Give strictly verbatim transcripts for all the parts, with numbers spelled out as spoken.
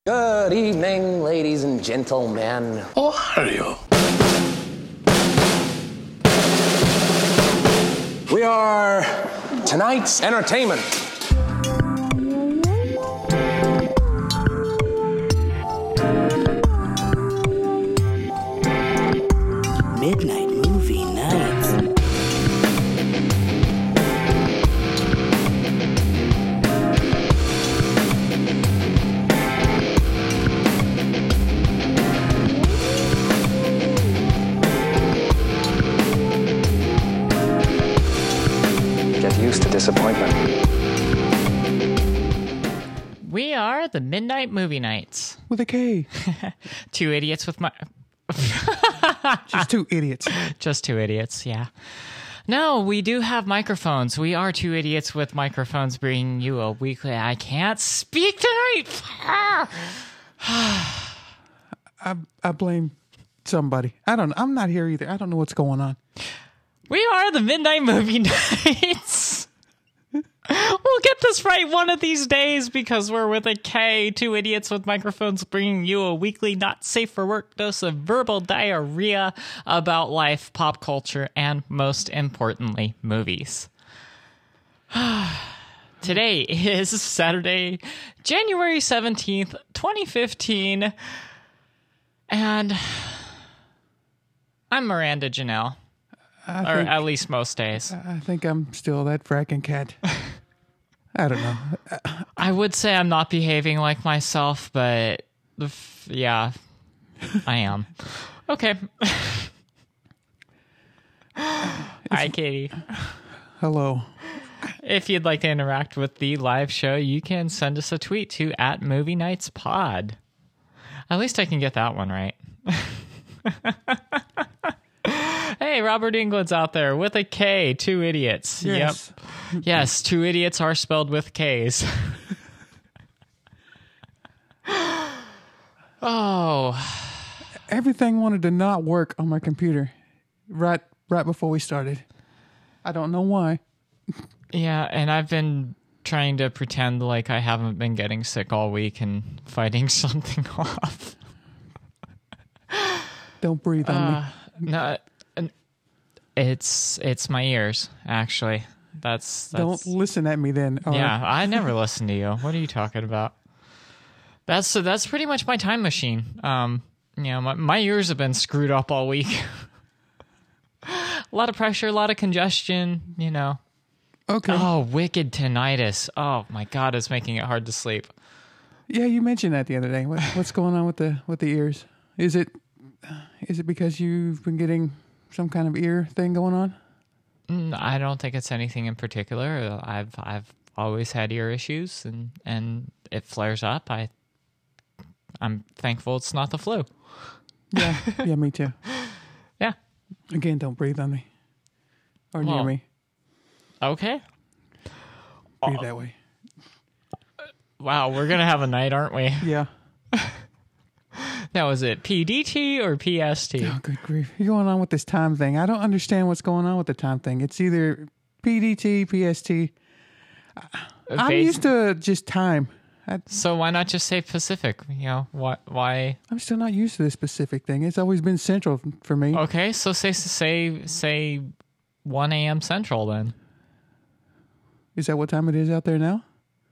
Good evening, ladies and gentlemen. How are you? We are tonight's entertainment. Midnight Movie Nights. Get used to disappointment. We are the Midnight Movie Nights. With a K. Two idiots with my... Just two idiots. Just two idiots, yeah. No, we do have microphones. We are two idiots with microphones bringing you a weekly... I can't speak tonight! I I blame somebody. I don't know. I'm not here either. I don't know what's going on. We are the Midnight Movie Nights. We'll get this right one of these days because we're with a K, two idiots with microphones bringing you a weekly not safe for work dose of verbal diarrhea about life, pop culture, and most importantly, movies. Today is Saturday, January seventeenth, twenty fifteen, and I'm Miranda Janelle. I Or think, at least most days. I think I'm still that fracking cat. I don't know. I would say I'm not behaving like myself, but the f- yeah, I am. Okay. Hi, Katie. Hello. If you'd like to interact with the live show, you can send us a tweet to at Movie Nights Pod. At least I can get that one right. Hey, Robert England's out there with a K, two idiots. Yes. Yep. Yes, two idiots are spelled with K's. Oh. Everything wanted to not work on my computer right right before we started. I don't know why. Yeah, and I've been trying to pretend like I haven't been getting sick all week and fighting something off. Don't breathe on Uh, no, it's it's my ears, actually. That's, me. that's Don't listen at me then. Or yeah. I never listen to you. What are you talking about? That's so. That's pretty much my time machine. Um, you know, my my ears have been screwed up all week. A lot of pressure, a lot of congestion. You know. Okay. Oh, wicked tinnitus. Oh my God, it's making it hard to sleep. Yeah, you mentioned that the other day. What, what's going on with the with the ears? Is it is it because you've been getting some kind of ear thing going on? Mm, I don't think it's anything in particular. I've I've always had ear issues, and, and it flares up. I I'm thankful it's not the flu. Yeah, yeah, me too. Yeah. Again, don't breathe on me or Well, near me. Okay. Breathe that way. Wow, we're gonna have a night, aren't we? Yeah. Now, is it P D T or P S T? Oh, good grief. You're going on with this time thing. I don't understand what's going on with the time thing. It's either P D T, P S T. I'm Bas- used to just time. I, So why not just say Pacific? You know, why? Why? I'm still not used to this specific thing. It's always been central for me. Okay, so say say say one a.m. Central then. Is that what time it is out there now?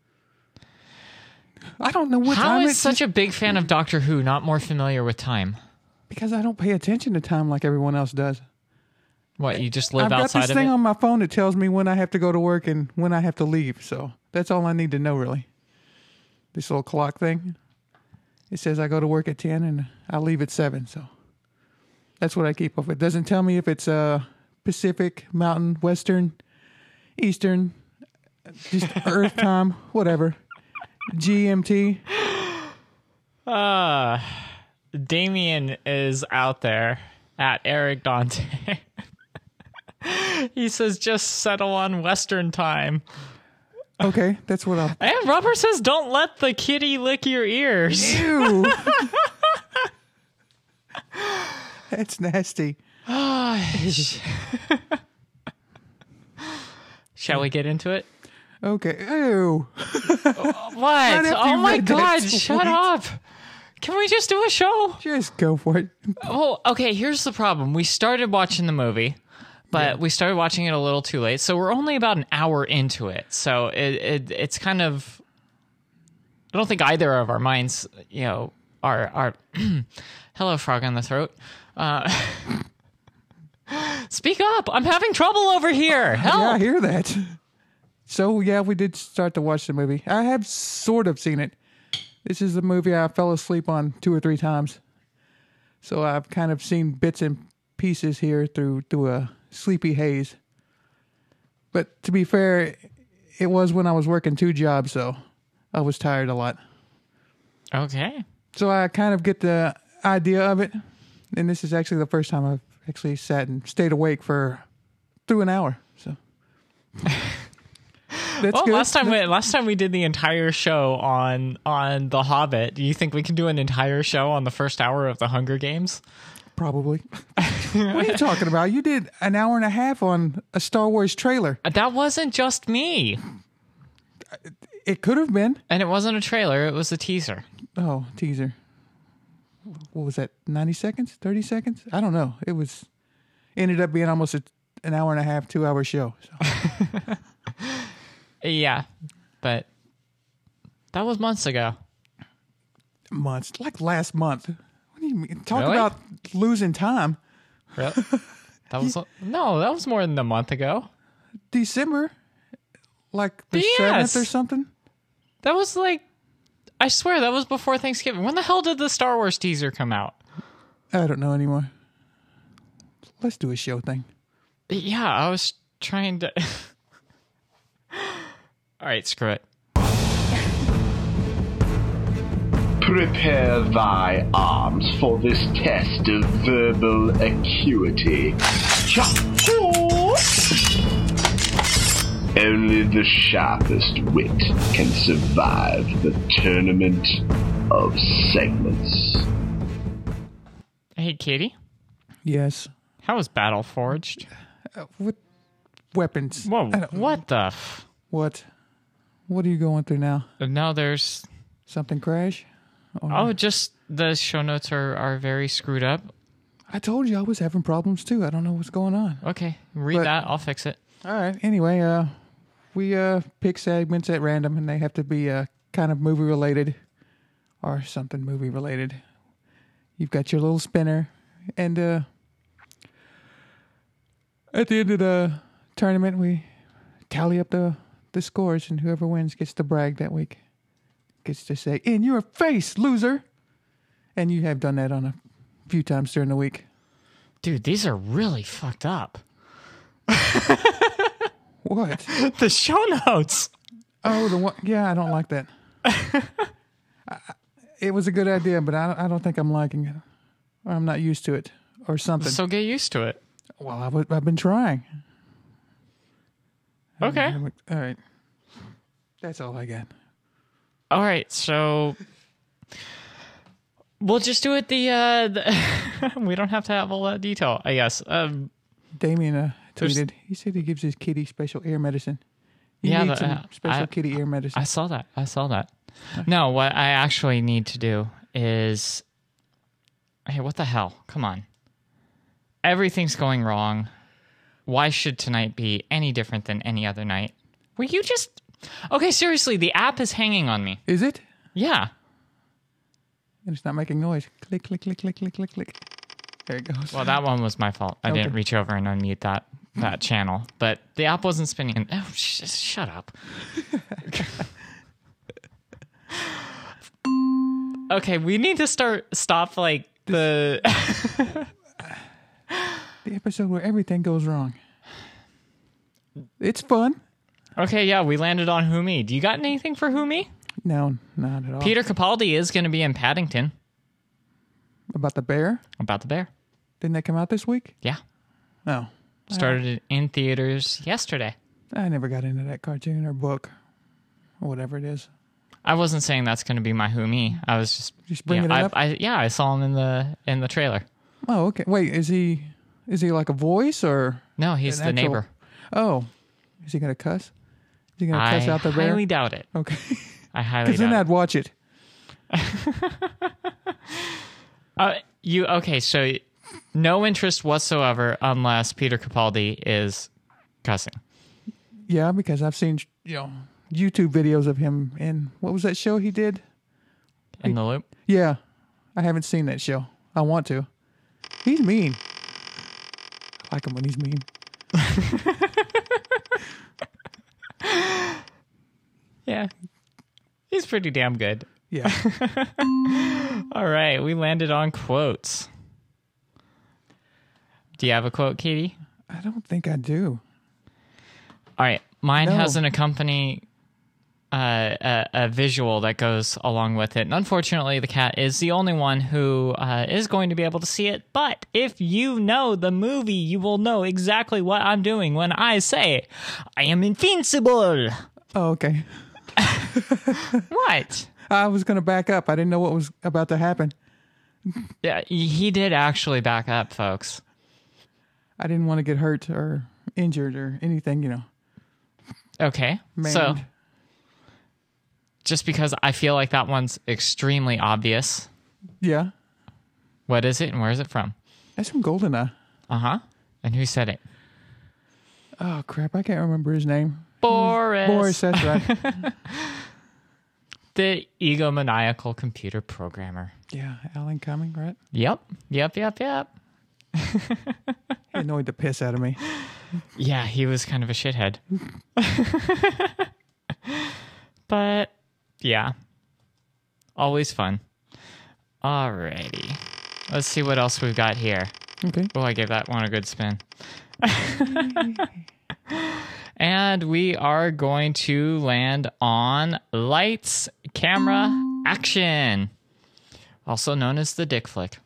I don't know what How time is it's such a big fan of Doctor Who not more familiar with time? because I don't pay attention to time like everyone else does. What, you just live I've got outside this of thing it? on my phone that tells me when I have to go to work and when I have to leave. So that's all I need to know, really. This little clock thing. It says I go to work at ten and I leave at seven. So that's what I keep up with. It doesn't tell me if it's uh, Pacific, Mountain, Western, Eastern, just Earth time, whatever. G M T. Uh, Damien is out there at Eric Dante. He says, just settle on Western time. Okay, that's what I'll... And Robert says, don't let the kitty lick your ears. Ew. That's nasty. Shall we get into it? Okay. Ew. What? after Oh you my read that god, tweet. shut up. Can we just do a show? Just go for it. Oh, okay, here's the problem. We started watching the movie, but we started watching it a little too late. So we're only about an hour into it. So it, it it's kind of I don't think either of our minds, you know, are are hello, frog on the throat. Uh Speak up. I'm having trouble over here. Help. Yeah, I hear that. So, yeah, we did start to watch the movie. I have sort of seen it. This is the movie I fell asleep on two or three times. So I've kind of seen bits and pieces here through, through a sleepy haze. But to be fair, it was when I was working two jobs, so I was tired a lot. Okay. So I kind of get the idea of it. And this is actually the first time I've actually sat and stayed awake for through an hour. So that's Well, good. last time we last time we did the entire show on on The Hobbit. Do you think we can do an entire show on the first hour of The Hunger Games? Probably. What are you talking about? You did an hour and a half on a Star Wars trailer. That wasn't just me. It could have been. And it wasn't a trailer, it was a teaser. Oh, teaser. What was that? ninety seconds? thirty seconds? I don't know. It was ended up being almost a, an hour and a half, two hour show. So. Yeah, but that was months ago. Months. Like last month. What do you mean? Talk Really? about losing time. Really? That was no, that was more than a month ago. December. Like the Yes. seventh or something. That was like, I swear that was before Thanksgiving. When the hell did the Star Wars teaser come out? I don't know anymore. Let's do a show thing. Yeah, I was trying to. All right, screw it. Prepare thy arms for this test of verbal acuity. Cha-hoo! Only the sharpest wit can survive the tournament of segments. Hey, Katie, Yes. how was Battle Forged? Uh, what weapons? Whoa, I don't- what the? F- What? What are you going through now? no, there's. Something crash? Or- Oh, just the show notes are, are very screwed up. I told you I was having problems too. I don't know what's going on. Okay, read But- that. I'll fix it. All right. Anyway, uh, we uh pick segments at random, and they have to be uh kind of movie related, or something movie related. You've got your little spinner, and uh, at the end of the tournament, we tally up the the scores, and whoever wins gets to brag that week. Gets to say, "In your face, loser!" And you have done that on a few times during the week. Dude, these are really fucked up. What? The show notes. Oh, the one. Yeah, I don't like that. I, it was a good idea, but I, I don't think I'm liking it. Or I'm not used to it, or something. So get used to it. well, I w- I've been trying. Okay. All right. That's all I got. All right, so we'll just do it the, uh, the we don't have to have all that detail, I guess. Um, Damien uh, There's- tweeted. He said he gives his kitty special ear medicine. You Yeah, need but, some uh, special I- kitty ear medicine. I saw that. I saw that. No, what I actually need to do is hey, what the hell? Come on. Everything's going wrong. Why should tonight be any different than any other night? Will you just Okay, seriously, the app is hanging on me. Is it? Yeah. And it's not making noise. Click, click, click, click, click, click, click. There it goes. Well, that one was my fault. I didn't Okay. reach over and unmute that that channel, but the app wasn't spinning. Oh, sh- shut up. Okay, we need to start stop like the The episode where everything goes wrong. It's fun. Okay, yeah, we landed on Who Me. Do you got anything for Who Me? No, not at all. Peter Capaldi is going to be in Paddington About the bear? about the bear. Didn't that come out this week? Yeah. No. Started it in theaters yesterday. I never got into that cartoon or book or whatever it is. I wasn't saying that's going to be my Who Me. I was just Just bringing yeah, it I, up? I, yeah, I saw him in the in the trailer. Oh, okay. Wait, is he is he like a voice or No, he's an the actual- neighbor. Oh. Is he gonna cuss? you gonna I cuss out the bear? highly doubt it. Okay. I highly Because then doubt I'd watch it. it. Uh, you okay? So no interest whatsoever unless Peter Capaldi is cussing. Yeah, because I've seen, you know, YouTube videos of him in, what was that show he did? In the loop. Yeah. I haven't seen that show. I want to. He's mean. I like him when he's mean. Yeah. He's pretty damn good. Yeah. All right, we landed on quotes. Do you have a quote, Katie? I don't think I do. All right, mine No. has an accompany uh, a, a visual that goes along with it. And unfortunately, the cat is the only one who uh, is going to be able to see it. But if you know the movie, you will know exactly what I'm doing when I say, I am invincible. Oh, okay. What? I was going to back up. I didn't know what was about to happen. Yeah, he did actually back up, folks. I didn't want to get hurt or injured or anything, you know. Okay, Maimed. so just because I feel like that one's extremely obvious. Yeah. What is it and where is it from? That's from Goldeneye. Uh-huh. And who said it? Oh, crap. I can't remember his name. Boris. Boris, that's right. The egomaniacal computer programmer. Yeah, Alan Cumming, right? Yep. Yep, yep, yep. He annoyed the piss out of me. Yeah, he was kind of a shithead. But, yeah. Always fun. Alrighty. Let's see what else we've got here. Okay. Oh, I gave that one a good spin. And we are going to land on lights, camera, action. Also known as the dick flick.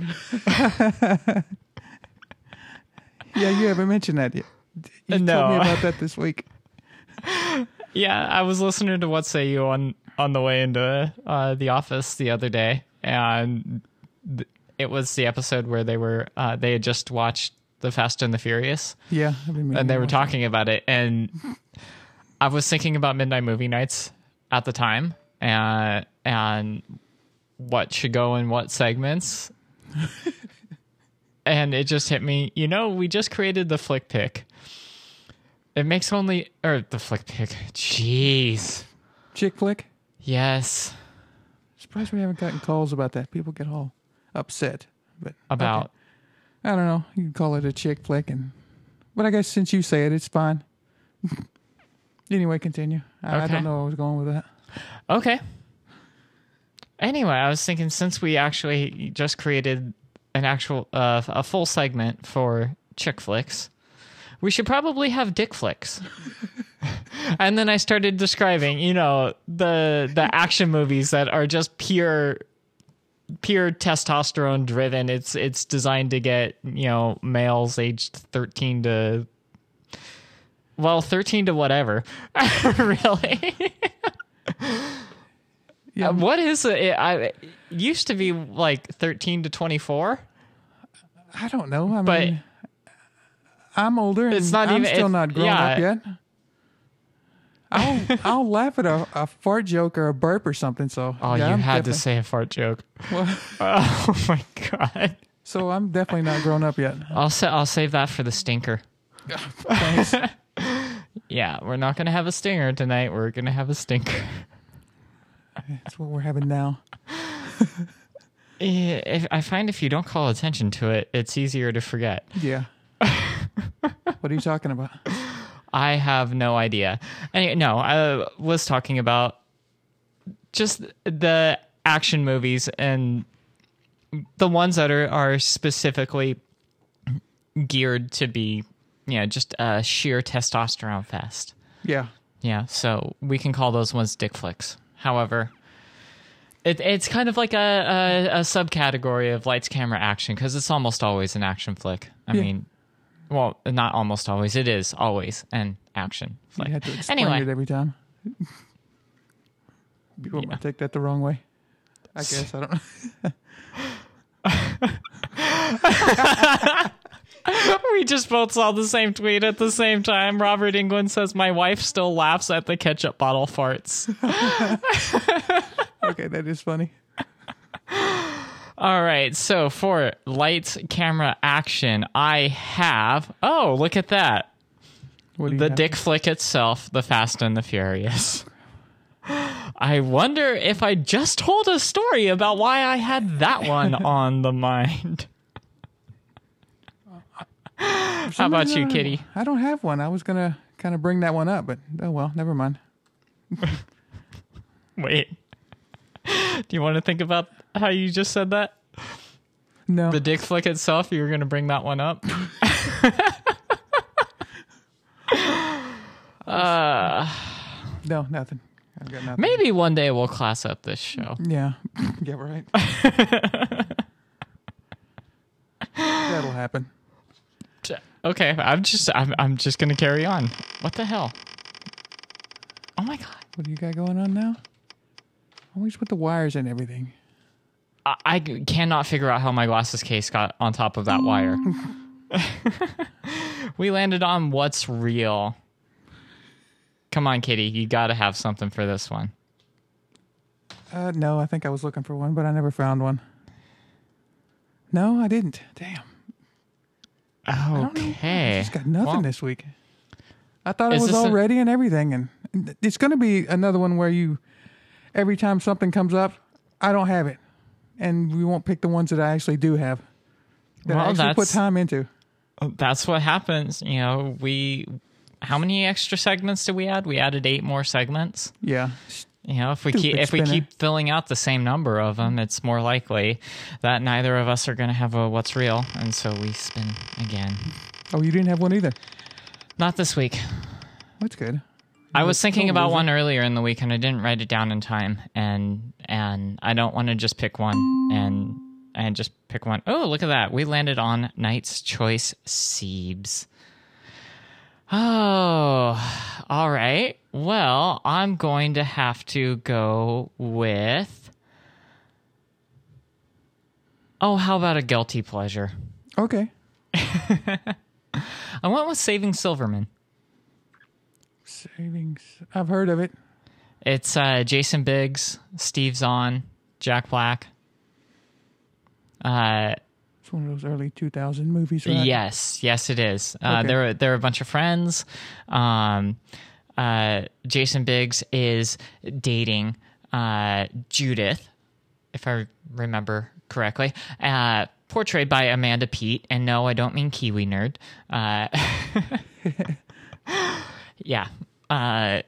Yeah, you haven't mentioned that yet. You No. told me about that this week. Yeah, I was listening to What Say You on, on the way into uh, the office the other day, and th- it was the episode where they were uh, they had just watched The Fast and the Furious, Yeah. I've been meaning and they to were watch talking about it, and I was thinking about Midnight Movie Nights at the time, and and what should go in what segments. And it just hit me, you know, we just created the flick pick. It makes only, or the flick pick. Jeez. it. Chick flick? Yes. Surprised we haven't gotten calls about that. People get all upset. But About, okay. I don't know. You can call it a chick flick, and but I guess since you say it, it's fine. Anyway, continue. I, I Okay. don't know where I was going with that. okay. Anyway, I was thinking since we actually just created an actual, uh, a full segment for chick flicks, we should probably have dick flicks. And then I started describing, you know, the the action movies that are just pure pure testosterone driven. It's it's designed to get, you know, males aged thirteen to well, thirteen to whatever. Really? Yeah. Uh, what is it? I it used to be like thirteen to twenty-four. I don't know. I But- mean, I'm older, and It's not I'm even- still it- not grown yeah. up yet. I'll I'll laugh at a, a fart joke or a burp or something. So Oh, yeah, you I'm had to definitely- say a fart joke. Well, Oh my god. so I'm definitely not grown up yet. I'll sa- I'll save that for the stinker. Thanks. Yeah, we're not gonna have a stinger tonight. We're gonna have a stinker. That's what we're having now. Eh, If, I find if you don't call attention to it, it's easier to forget. Yeah. What are you talking about? I have no idea. Anyway, no, I was talking about just the action movies and the ones that are, are specifically geared to be, you know, just a sheer testosterone fest. Yeah. Yeah, so we can call those ones dick flicks. However, it, it's kind of like a, a, a subcategory of lights, camera, action, because it's almost always an action flick. I Yeah. mean, well, not almost always. It is always an action flick. You had to explain Anyway, it every time. People Yeah. might take that the wrong way. I guess. I don't know. We just both saw the same tweet at the same time. Robert England says, my wife still laughs at the ketchup bottle farts. Okay, that is funny. All right, so for lights, camera, action, I have... Oh, look at that. What do you The have? dick flick itself, The Fast and the Furious. I wonder if I just told a story about why I had that one on the mind. How about you, reason, Kitty? I don't have one. I was going to kind of bring that one up, but oh well, never mind. Wait. Do you want to think about how you just said that? No. The dick flick itself, you were going to bring that one up? uh, No, nothing. I've got nothing. maybe one day we'll class up this show. Yeah. Yeah, right. That'll happen. Okay, I'm just I'm I'm just gonna carry on. What the hell? Oh my god! What do you got going on now? Always with the wires and everything. I, I cannot figure out how my glasses case got on top of that wire. We landed on what's real. Come on, Kitty, you got to have something for this one. Uh, no, I think I was looking for one, but I never found one. No, I didn't. Damn. Okay. I just got nothing Well, this week. I thought it Is was this all a- ready and everything, and it's going to be another one where you, every time something comes up, I don't have it, and we won't pick the ones that I actually do have. That Well, I actually put that's- time into. That's what happens. You know, we. How many extra segments did we add? We added eight more segments. Yeah. You know, if we keep Stupid if we spinner. keep filling out the same number of them, it's more likely that neither of us are going to have a what's real, and so we spin again. Oh, you didn't have one either. Not this week. That's good. I was thinking no about loser. one earlier in the week, and I didn't write it down in time, and and I don't want to just pick one and and just pick one. Oh, look at that! We landed on Knight's Choice Siebes. Oh, all right. Well, I'm going to have to go with. Oh, how about a guilty pleasure? Okay. I went with Saving Silverman. Savings. I've heard of it. It's uh, Jason Biggs, Steve Zahn, Jack Black. Uh, It's one of those early two thousand movies, right? yes, yes, it is. Uh, Okay. They're they're a bunch of friends. Um, uh, Jason Biggs is dating uh, Judith, if I remember correctly, uh, portrayed by Amanda Peet. And no, I don't mean Kiwi Nerd. Uh, yeah. Uh,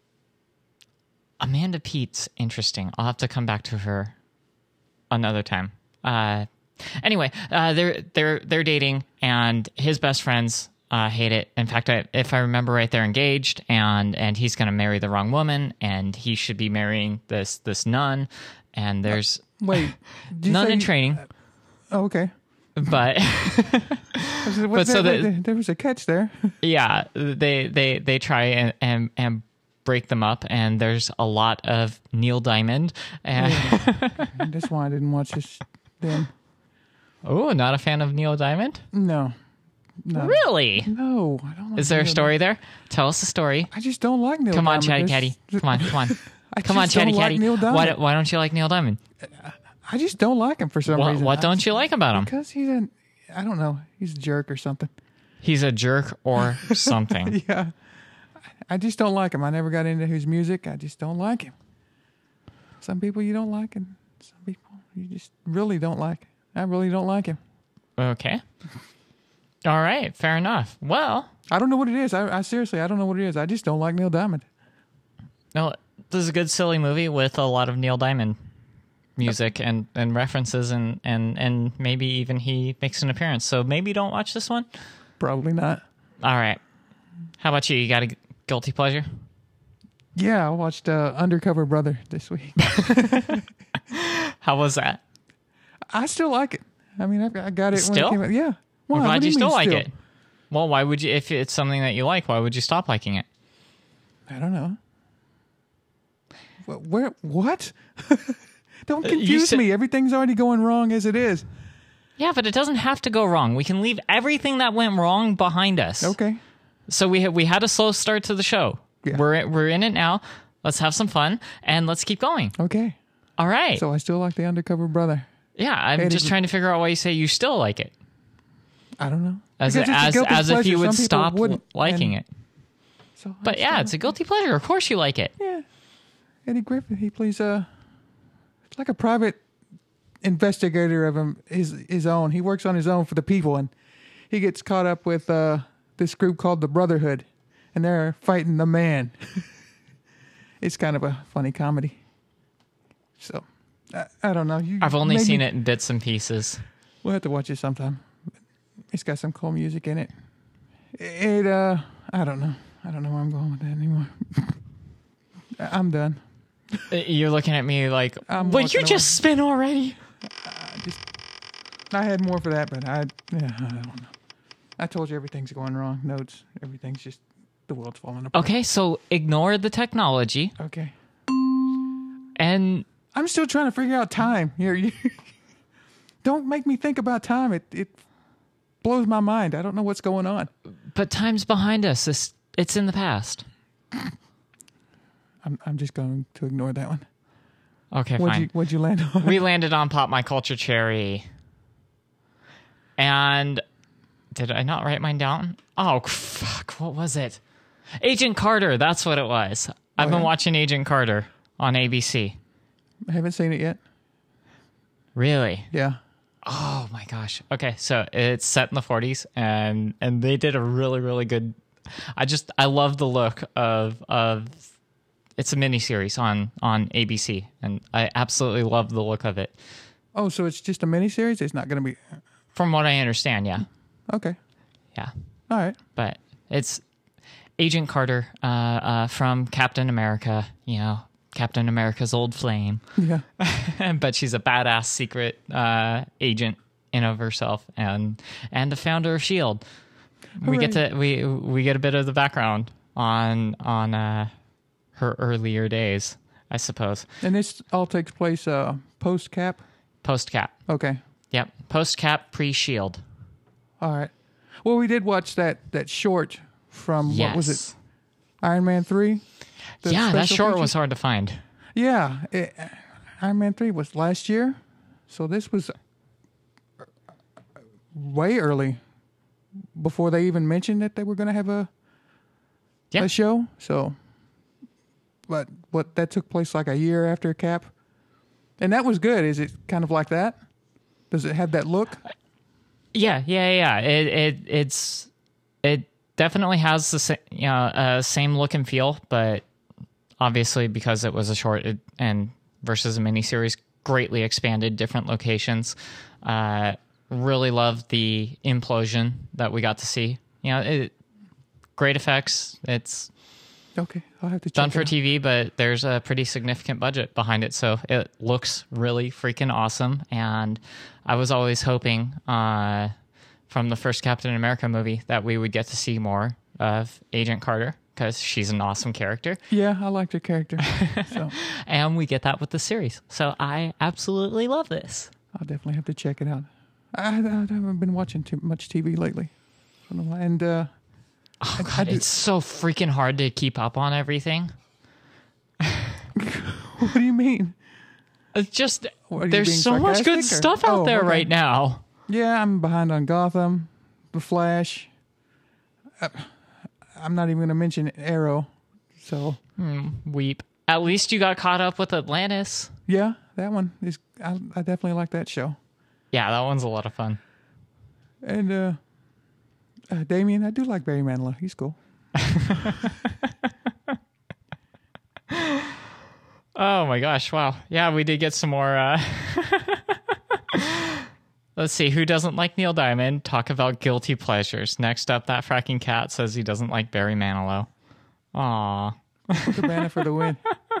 Amanda Peet's interesting. I'll have to come back to her another time. Uh, anyway, uh, they're they're they're dating, and his best friends uh, hate it. In fact, I, if I remember right, they're engaged, and and he's going to marry the wrong woman, and he should be marrying this this nun. And there's Wait. did you nun say in you- training, Oh, okay. but But But so there, the- there was a catch there. yeah, they they they try and and, and break them up, and there's a lot of Neil Diamond. And That's why I didn't watch this then. oh, not a fan of Neil Diamond? No. No. Really? No, I don't like Is there a Neil story there? Tell us the story. Diamond. I just don't like Neil Come on, Diamond. Chatty There's- Catty. Come on, come on. I Come on, just don't Chatty like Catty. Neil Why, Diamond. why don't you like Neil Diamond? I just don't like him for some What, reason. what I- don't you like about him? Because he's a, I don't know, he's a jerk or something. He's a jerk or something. Yeah. I just don't like him. I never got into his music. I just don't like him. Some people you don't like, and some people you just really don't like. I really don't like him. Okay. All right. Fair enough. Well, I don't know what it is. I, I seriously, I don't know what it is. I just don't like Neil Diamond. no, this is a good, silly movie with a lot of Neil Diamond music and, and references, and, and, and maybe even he makes an appearance. So maybe don't watch this one. Probably not. All right. How about you? You got a guilty pleasure? Yeah, I watched uh, Undercover Brother this week. How was that? I still like it. I mean, I, I got it when Still? it came out. Yeah. Why? I'm What glad do you mean still like still? it. Well, why would you, if it's something that you like, why would you stop liking it? I don't know. Wh- Where? What? Don't Uh, you confuse said- me. Everything's already going wrong as it is. Yeah, but it doesn't have to go wrong. We can leave everything that went wrong behind us. Okay. So we ha- we had a slow start to the show. Yeah. We're we're in it now. Let's have some fun and let's keep going. Okay. All right. So I still like The Undercover Brother. Yeah, I'm Hey, just did- trying to figure out why you say you still like it. I don't know. As Because it's a as guilty as if pleasure. you would Some people stop wouldn't, liking and it. So I But yeah, still- it's a guilty pleasure. Of course you like it. Yeah. Eddie Griffin, he plays a it's like a private investigator of him his his own. He works on his own for the people, and he gets caught up with uh, this group called the Brotherhood, and they're fighting the man. It's kind of a funny comedy. So I, I don't know. You I've only maybe- seen it in bits and pieces. We'll have to watch it sometime. It's got some cool music in it. It uh, I don't know. I don't know where I'm going with that anymore. I'm done. Uh, You're looking at me like, I'm well, you walking just spin already. I had more for that, but I, yeah, I don't know. I told you everything's going wrong. Notes, everything's just, the world's falling apart. Okay, so ignore the technology Okay. and I'm still trying to figure out time. Here, you don't make me think about time. It it blows my mind. I don't know what's going on. but time's behind us. It's, it's in the past. I'm I'm just going to ignore that one. Okay, What'd fine. you What'd you land on? We landed on Pop My Culture Cherry. And did I not write mine down? Oh, fuck. What was it? Agent Carter. That's what it was. I've Oh, been yeah? watching Agent Carter on A B C. I haven't seen it yet. Really? Yeah. Oh my gosh. Okay, so it's set in the forties, and and they did a really really good. I just I love the look of of. It's a miniseries on on A B C, and I absolutely love the look of it. Oh, so it's just a miniseries? It's not going to be. From what I understand, yeah, Okay. yeah. All right. But it's Agent Carter uh, uh, from Captain America. You know, Captain America's old flame. Yeah. But she's a badass secret uh, agent in of herself, and and the founder of Shield. We get to we we get a bit of the background on on uh, her earlier days, I suppose. And this all takes place uh, post cap. Post Cap. Okay. Yep. Post Cap, pre Shield. All right. Well, we did watch that that short from Yes. what was it? Iron Man three. The Yeah, that special short feature? was hard to find. Yeah, it, Iron Man three was last year, so this was way early, before they even mentioned that they were going to have a Yeah. a show. So, but what that took place like a year after Cap, and that was good. Is it kind of like that? Does it have that look? Yeah, yeah, yeah. It it it's it definitely has the sa- you know, uh, same look and feel, but obviously because it was a short it, and versus a miniseries, greatly expanded, different locations. Uh, really loved the implosion that we got to see. You know, it, great effects. It's Okay, I'll have to check done it for out. T V, but there's a pretty significant budget behind it, so it looks really freaking awesome. And I was always hoping uh, from the first Captain America movie that we would get to see more of Agent Carter, because she's an awesome character, Yeah, I liked her character, so and we get that with the series. So I absolutely love this. I'll definitely have to check it out. I, I haven't been watching too much T V lately. I don't know why. And uh, Oh I God, do- it's so freaking hard to keep up on everything. what do you mean? It's just What, are you there's being so much good sarcastic, or- stuff out Oh, there okay. right now. Yeah, I'm behind on Gotham, The Flash. Uh, I'm not even going to mention Arrow. So, Weep. At least you got caught up with Atlantis. yeah, that one is. I, I definitely like that show. Yeah, that one's a lot of fun. And uh, uh Damien, I do like Barry Manilow. He's cool. Oh my gosh, wow. Yeah, we did get some more uh Let's see, who doesn't like Neil Diamond? Talk about guilty pleasures. Next up, that fracking cat says he doesn't like Barry Manilow. Aw. Cabana for the win.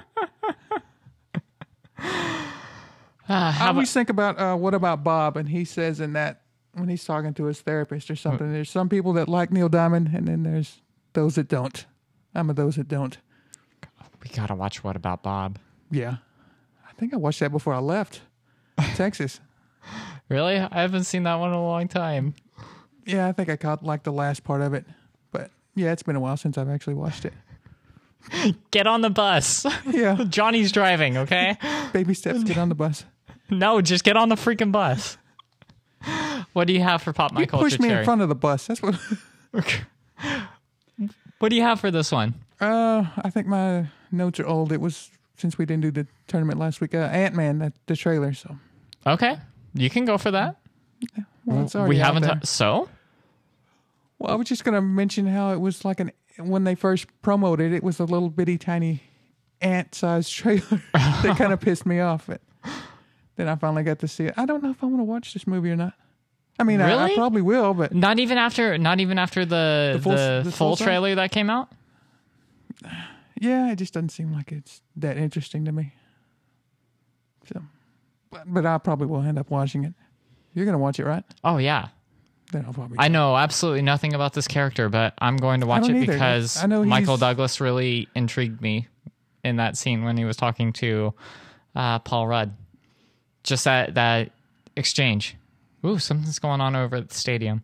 Uh, I how about, always think about uh, what about Bob, and he says in that when he's talking to his therapist or something. There's some people that like Neil Diamond, and then there's those that don't. I'm of those that don't. we gotta watch What About Bob. Yeah, I think I watched that before I left Texas. Really? I haven't seen that one in a long time. Yeah, I think I caught like the last part of it. But yeah, it's been a while since I've actually watched it. Get on the bus. Yeah. Johnny's driving, okay? Baby steps, get on the bus. No, just get on the freaking bus. What do you have for Pop My You Culture, push me Terry? in front of the bus. That's what. What do you have for this one? Uh, I think my notes are old. It was since we didn't do the tournament last week. Uh, Ant-Man, the, the trailer. So Okay, you can go for that. well, it's already We out haven't. there. ta- so? Well, I was just gonna mention how it was like an when they first promoted it, it was a little bitty tiny ant-sized trailer that kind of pissed me off. But then I finally got to see it. I don't know if I want to watch this movie or not. I mean, I, I Really? probably will, but Not even after. Not even after the The the full- full, the full size? trailer that came out. yeah, it just doesn't seem like it's that interesting to me. So, but, but I probably will end up watching it. You're gonna watch it, right? Oh yeah. Then I'll probably. I know absolutely nothing about this character, but I'm going to watch don't it either. because I know Michael he's- Douglas really intrigued me in that scene when he was talking to uh, Paul Rudd. Just that that exchange. Ooh, something's going on over at the stadium.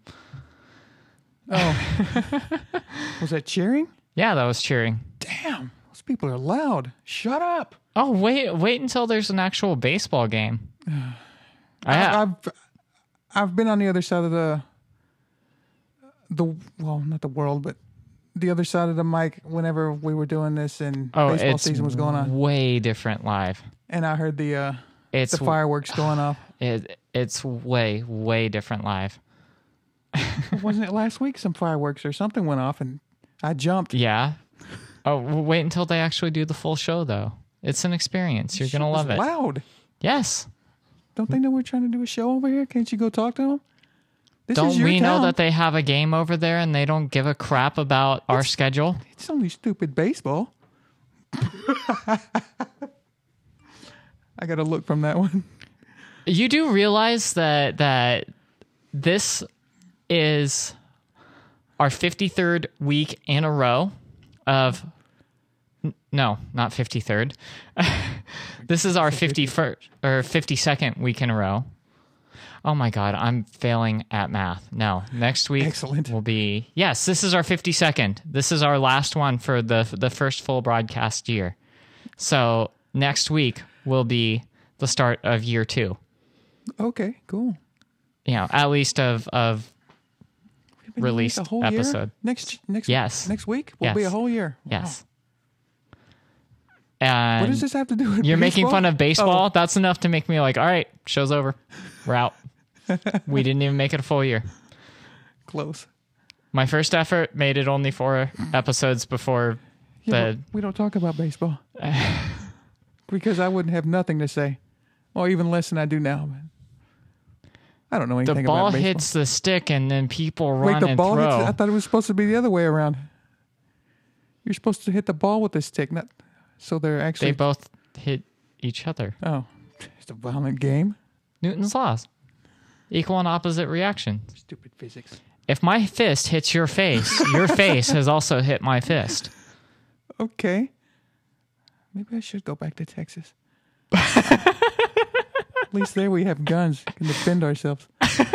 Oh, was that cheering? Yeah, that was cheering. Damn, those people are loud. Shut up. Oh, wait, wait until there's an actual baseball game. I, I, I've I've been on the other side of the the well, not the world, but the other side of the mic whenever we were doing this and oh, baseball it's season was going on, way different live. and I heard the uh, It's the fireworks going off. It, it's way, way different live. Wasn't it last week? Some fireworks or something went off, and I jumped. Yeah. Oh, well, wait until they actually do the full show, though. It's an experience. You're gonna Shit was love it. Loud. Yes. Don't they know we're trying to do a show over here? Can't you go talk to them? This Don't is your we know town. that they have a game over there and they don't give a crap about our schedule? It's only stupid baseball. I got to look from that one. You do realize that that this is our fifty-third week in a row of n- no, not fifty-third. This is our fifty-first or fifty-second week in a row. Oh my god, I'm failing at math. No, next week Excellent. will be yes. This is our fifty-second. This is our last one for the the first full broadcast year. So next week will be the start of year two. Okay, cool. You know, at least of of Been doing released this a whole year? episode. Next next Yes. next week will be Yes. a whole year. Wow. Yes. And What does this have to do with you're making baseball? fun of baseball. Oh, That's enough to make me like, all right, show's over. We're out. We didn't even make it a full year. close. My first effort made it only four episodes before Yeah, the but we don't talk about baseball because I wouldn't have nothing to say, or even less than I do now. But I don't know the anything ball about baseball. hits the stick and then people run Wait, the and ball throw. hits. I thought it was supposed to be the other way around. You're supposed to hit the ball with the stick, not so they're actually. They both hit each other. oh, it's a violent game. Newton's laws. Equal and opposite reaction. Stupid physics. If my fist hits your face, your face has also hit my fist. Okay. Maybe I should go back to Texas. At least there we have guns, can defend ourselves.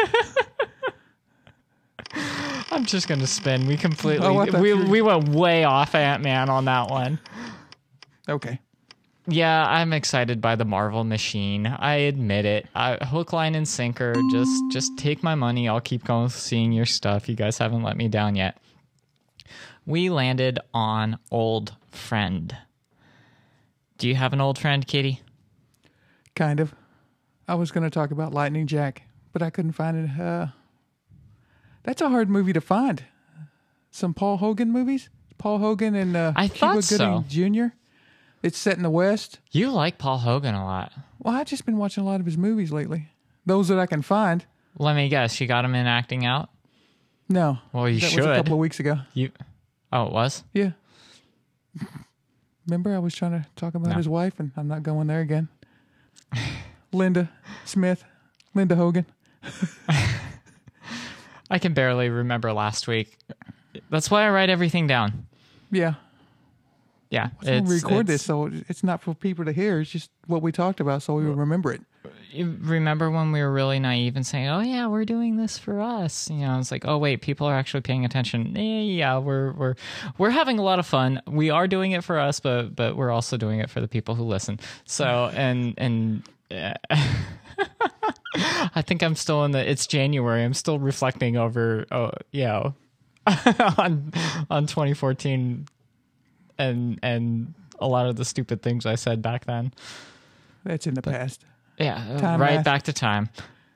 I'm just gonna spin. We completely Oh, I thought we you were- we went way off Ant-Man on that one. Okay. Yeah, I'm excited by the Marvel machine. I admit it. I, hook, line, and sinker. Just just take my money. I'll keep going seeing your stuff. You guys haven't let me down yet. We landed on Old Friend. Do you have an old friend, Kitty? Kind of. I was going to talk about Lightning Jack, but I couldn't find it. Uh, that's a hard movie to find. Some Paul Hogan movies? Paul Hogan and uh, I Cuba thought so. Gooding Junior It's set in the West. You like Paul Hogan a lot. Well, I've just been watching a lot of his movies lately. Those that I can find. Let me guess. You got him in acting out? No. Well, you that should. was a couple of weeks ago. You. Oh, it was? Yeah. Remember, I was trying to talk about No. his wife, and I'm not going there again. Linda Smith, Linda Hogan. I can barely remember last week. That's why I write everything down. Yeah. Yeah. So we record it's- this, so it's not for people to hear. It's just what we talked about, so we will remember it. You remember when we were really naive and saying, "Oh yeah, we're doing this for us." You know, it's like, "Oh wait, people are actually paying attention." Eh, yeah, we're we're we're having a lot of fun. We are doing it for us, but but we're also doing it for the people who listen. So and and uh, I think I'm still in the. It's January. I'm still reflecting over. Oh yeah, on on twenty fourteen and and a lot of the stupid things I said back then. That's in the past. Yeah, Time right math. back to time.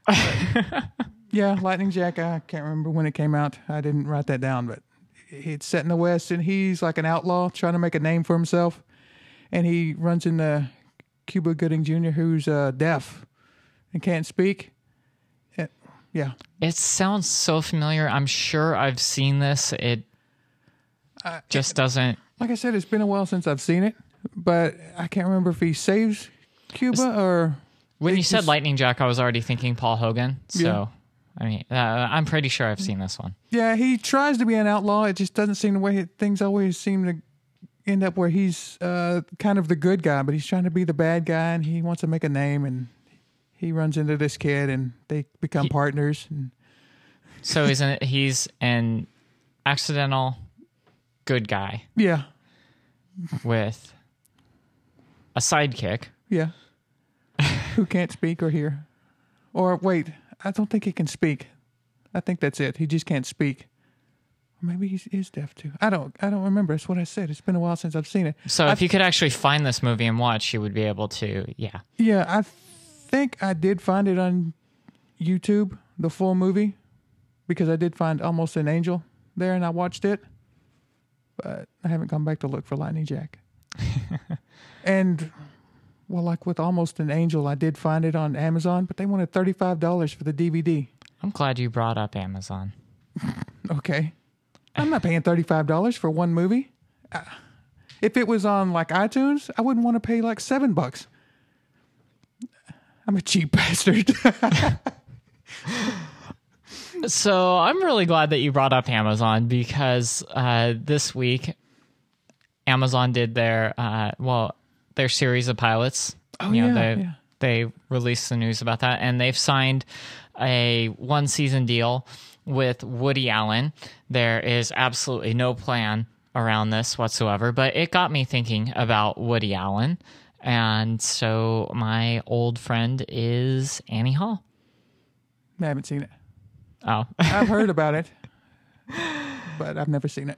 Yeah, Lightning Jack, I can't remember when it came out. I didn't write that down, but it's set in the West, and he's like an outlaw trying to make a name for himself. And he runs into Cuba Gooding Junior, who's uh, deaf and can't speak. It, yeah. It sounds so familiar. I'm sure I've seen this. It Uh, just doesn't. Like I said, it's been a while since I've seen it, but I can't remember if he saves Cuba or... When it you said just- Lightning Jack, I was already thinking Paul Hogan. So, Yeah. I mean, uh, I'm pretty sure I've seen this one. Yeah, he tries to be an outlaw. It just doesn't seem the way it, things always seem to end up where he's uh, kind of the good guy, but he's trying to be the bad guy, and he wants to make a name, and he runs into this kid, and they become He- partners. And So he's an, he's an accidental good guy yeah, with a sidekick. yeah. Who can't speak or hear. Or wait, I don't think he can speak. I think that's it. He just can't speak. Or maybe he is deaf too. I don't I don't remember. That's what I said. It's been a while since I've seen it. So I if you could actually find this movie and watch, you would be able to, yeah. Yeah, I think I did find it on YouTube, the full movie, because I did find Almost an Angel there, and I watched it, but I haven't come back to look for Lightning Jack. And, well, like with Almost an Angel, I did find it on Amazon, but they wanted thirty-five dollars for the D V D. I'm glad you brought up Amazon. Okay. I'm not paying thirty-five dollars for one movie. Uh, if it was on, like, iTunes, I wouldn't want to pay, like, seven bucks. I'm a cheap bastard. So I'm really glad that you brought up Amazon because uh, this week Amazon did their uh, well their series of pilots. Oh, you know, yeah, they yeah. they released the news about that, and they've signed a one season deal with Woody Allen. There is absolutely no plan around this whatsoever, but it got me thinking about Woody Allen, and so my old friend is Annie Hall. I haven't seen it. Oh. I've heard about it, but I've never seen it.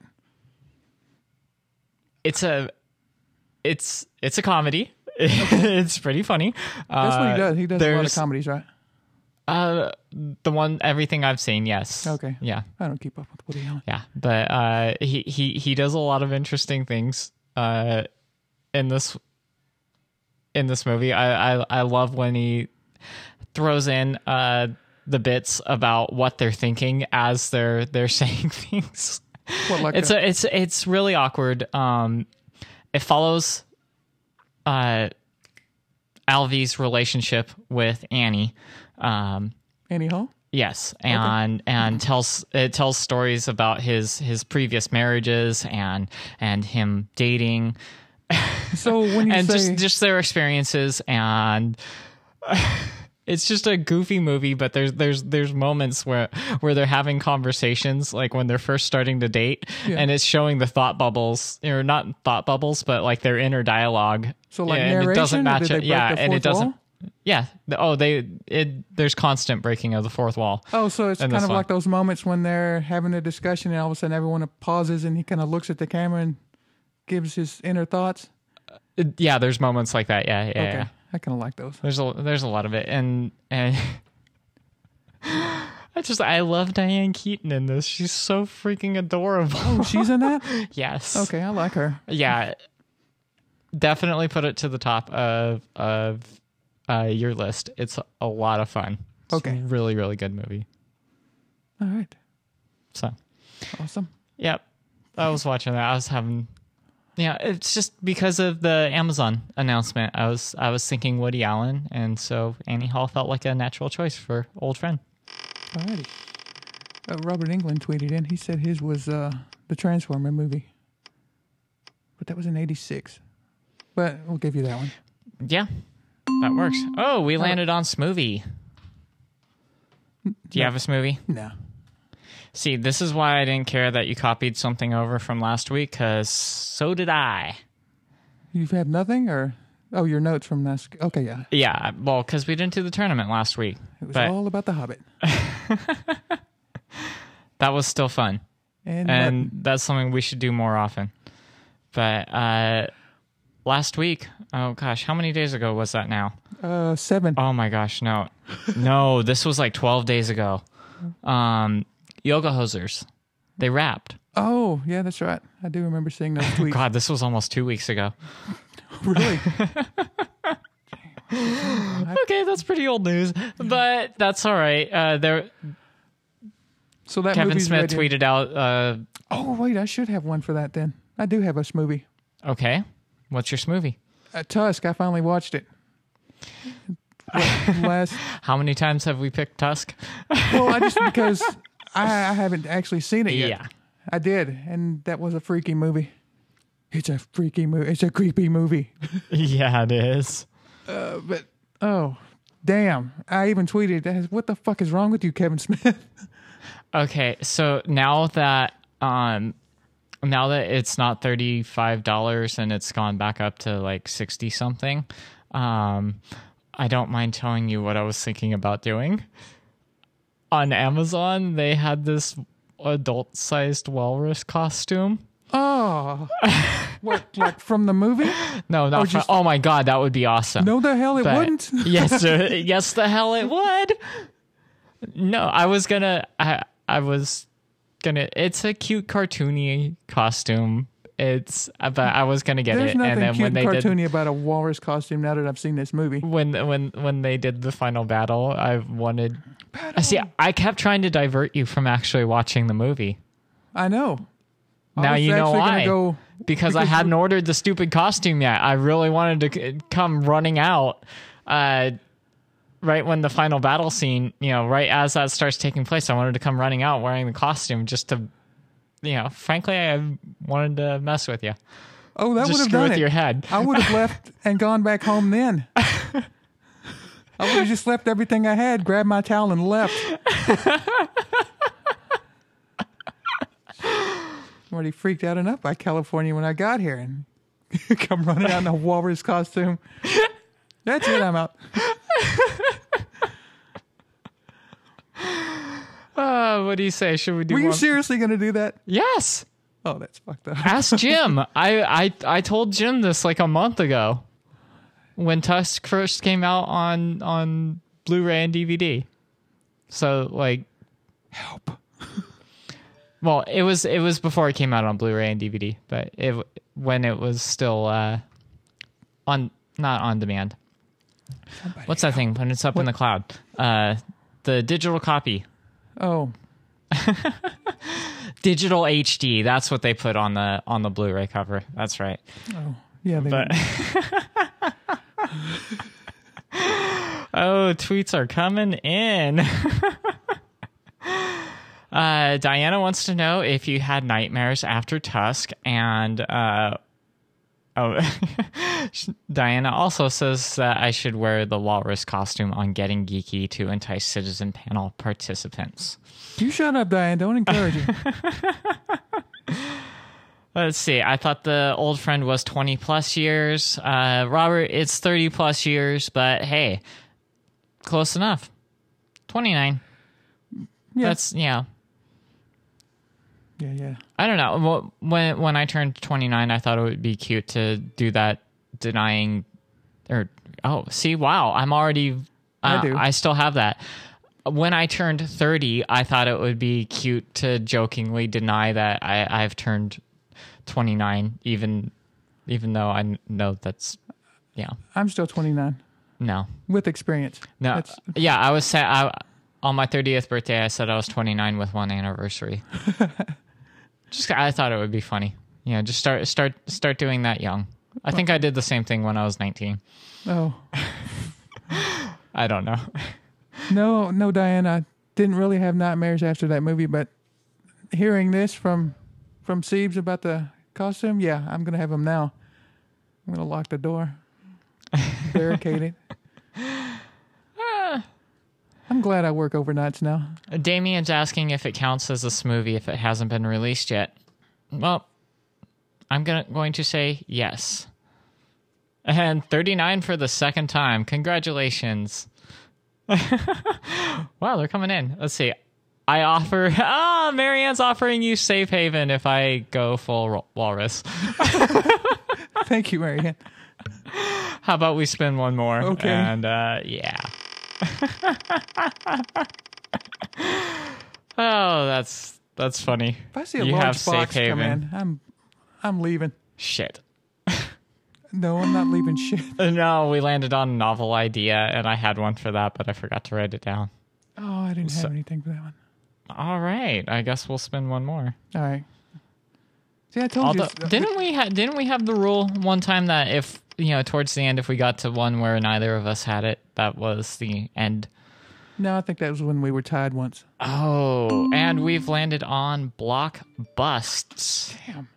It's a it's it's a comedy. It's pretty funny. That's what he Uh, does. He does a lot of there's- comedies, right? Uh, the one everything I've seen, yes. Okay. Yeah, I don't keep up with Woody Allen. yeah. But uh, he he he does a lot of interesting things. Uh, in this in this movie, I I, I love when he throws in uh the bits about what they're thinking as they're they're saying things. What, like It's a, a, it's it's really awkward. Um, it follows uh, Alvy's relationship with Annie. Um, Annie Hall? yes, and and tells it tells stories about his his previous marriages and and him dating So when you and say just just their experiences, and it's just a goofy movie, but there's there's there's moments where where they're having conversations, like when they're first starting to date, Yeah. and it's showing the thought bubbles, or not thought bubbles, but like their inner dialogue. So, like, and it narration, doesn't or match did they it. break Yeah, the and it fourth doesn't. wall? Yeah. The- Oh, they it. There's constant breaking of the fourth wall. Oh, so it's in kind this of one. like those moments when they're having a discussion and all of a sudden everyone pauses and he kind of looks at the camera and gives his inner thoughts. It- yeah, there's moments like that. Yeah, yeah. Okay, yeah. I kind of like those. There's a there's a lot of it, and and I just I love Diane Keaton in this. She's so freaking adorable. Oh, she's in that? Yes. Okay, I like her. Yeah. Definitely put it to the top of of uh, your list. It's a lot of fun. It's Okay. a really really good movie. All right, So, awesome. yep. I was watching that. I was having. Yeah, it's just because of the Amazon announcement. I was I was thinking Woody Allen, and so Annie Hall felt like a natural choice for old friend. All righty. Uh, Robert Englund tweeted in. He said his was uh, the Transformer movie, but that was in eighty-six. But we'll give you that one. Yeah. That works. Oh, we landed on Smoothie. Do you have a Smoothie? No. See, this is why I didn't care that you copied something over from last week, because so did I. You've had nothing, or oh, your notes from last. Okay, yeah. Yeah, well, because we didn't do the tournament last week. It was but all about the Hobbit. that was still fun. And, And Martin. that's something we should do more often. But uh, last week, oh gosh, how many days ago was that now? uh, seven. Oh my gosh, no. No, this was like twelve days ago. Um, Yoga Hosers, they rapped. Oh, yeah, that's right. I do remember seeing those tweets. God, this was almost two weeks ago. Really? Okay, that's pretty old news, but that's all right. Uh, there, So that Kevin movie's Smith ready. tweeted out, uh, Oh, wait, I should have one for that then. I do have a smoothie. okay, what's your smoothie? Uh, Tusk, I finally watched it. What, last, How many times have we picked Tusk? well, I just because I, I haven't actually seen it yet. Yeah. I did, and that was a freaky movie. It's a freaky movie. It's a creepy movie. Yeah, it is. Uh, but, oh, damn. I even tweeted, what the fuck is wrong with you, Kevin Smith? Okay, so now that um, now that it's not thirty-five dollars and it's gone back up to like sixty something, um, I don't mind telling you what I was thinking about doing. On Amazon, they had this adult-sized walrus costume. Oh. What, like from the movie? No, not Or from, just- oh my god, that would be awesome. No, the hell it But- wouldn't. yes, sir. Yes, the hell it would. No, I was gonna. I I was gonna. It's a cute cartoony costume. It's, but I was gonna get There's it, nothing and then cute when and they cartoony did about a walrus costume now that I've seen this movie. when when when they did the final battle, I wanted. I See, I kept trying to divert you from actually watching the movie. I know. I Now was you know actually gonna why. Go, Because, I because hadn't ordered the stupid costume yet. I really wanted to c- come running out, uh, right when the final battle scene, you know, right as that starts taking place. I wanted to come running out wearing the costume just to, you know, frankly, I wanted to mess with you. oh, that would Just have screw done with it. your head. I would have left and gone back home then. I would have just left everything I had, grabbed my towel, and left. Already freaked out enough by California when I got here, and come running out in a walrus costume. That's it. I'm out. Uh, what do you say? Should we do Were you one? seriously going to do that? Yes. Oh, that's fucked up. Ask Jim. I, I I told Jim this like a month ago when Tusk first came out on on Blu-ray and D V D. So like, Help. well, it was it was before it came out on Blu-ray and D V D, but it when it was still uh, on not on demand. What's that thing when it's up in the cloud? Uh, the digital copy. Oh, Digital H D. That's what they put on the on the Blu-ray cover. That's right. yeah. They But oh, tweets are coming in. uh, Diana wants to know if you had nightmares after Tusk, and uh, oh, Diana also says that I should wear the walrus costume on Getting Geeky to entice Citizen Panel participants. You shut up, Diane. Don't encourage you. Let's see. I thought the old friend was twenty plus years. Uh, Robert, it's thirty plus years, but hey, close enough. twenty-nine. Yeah. That's, yeah. Yeah, yeah. I don't know. Well, When when I turned twenty-nine, I thought it would be cute to do that denying or oh, see, wow, I'm already uh, I do. I still have that. When I turned thirty, I thought it would be cute to jokingly deny that I, I've turned twenty-nine, even even though I kn- know that's, yeah, I'm still twenty-nine no, with experience. no, That's, yeah. I was sa- I, on my thirtieth birthday. I said I was twenty-nine with one anniversary. Just I thought it would be funny, you know. Just start start start doing that young. I think I did the same thing when I was nineteen. oh. I don't know. No, no, Diane, I didn't really have nightmares after that movie, but hearing this from from Siebes about the costume, yeah, I'm gonna have them now. I'm gonna lock the door, barricade it. I'm glad I work overnights now. Damien's asking if it counts as a smoothie if it hasn't been released yet. Well, I'm gonna, going to say yes. And thirty-nine for the second time. Congratulations. Wow, they're coming in. Let's see. I offer... Ah, Marianne's offering you safe haven if I go full walrus. Thank you, Marianne. How about we spin one more? Okay. And, uh, yeah. Oh, that's that's funny. If I see a You have large safe box come haven. in, I'm I'm leaving. Shit. No, I'm not leaving shit. No, we landed on a novel idea, and I had one for that, but I forgot to write it down. Oh, I didn't have So- anything for that one. All right, I guess we'll spin one more. All right. See, I told Although, you. didn't we ha- didn't we have the rule one time that if you know towards the end, if we got to one where neither of us had it, that was the end. No, I think that was when we were tied once. Oh, and we've landed on block busts. Damn.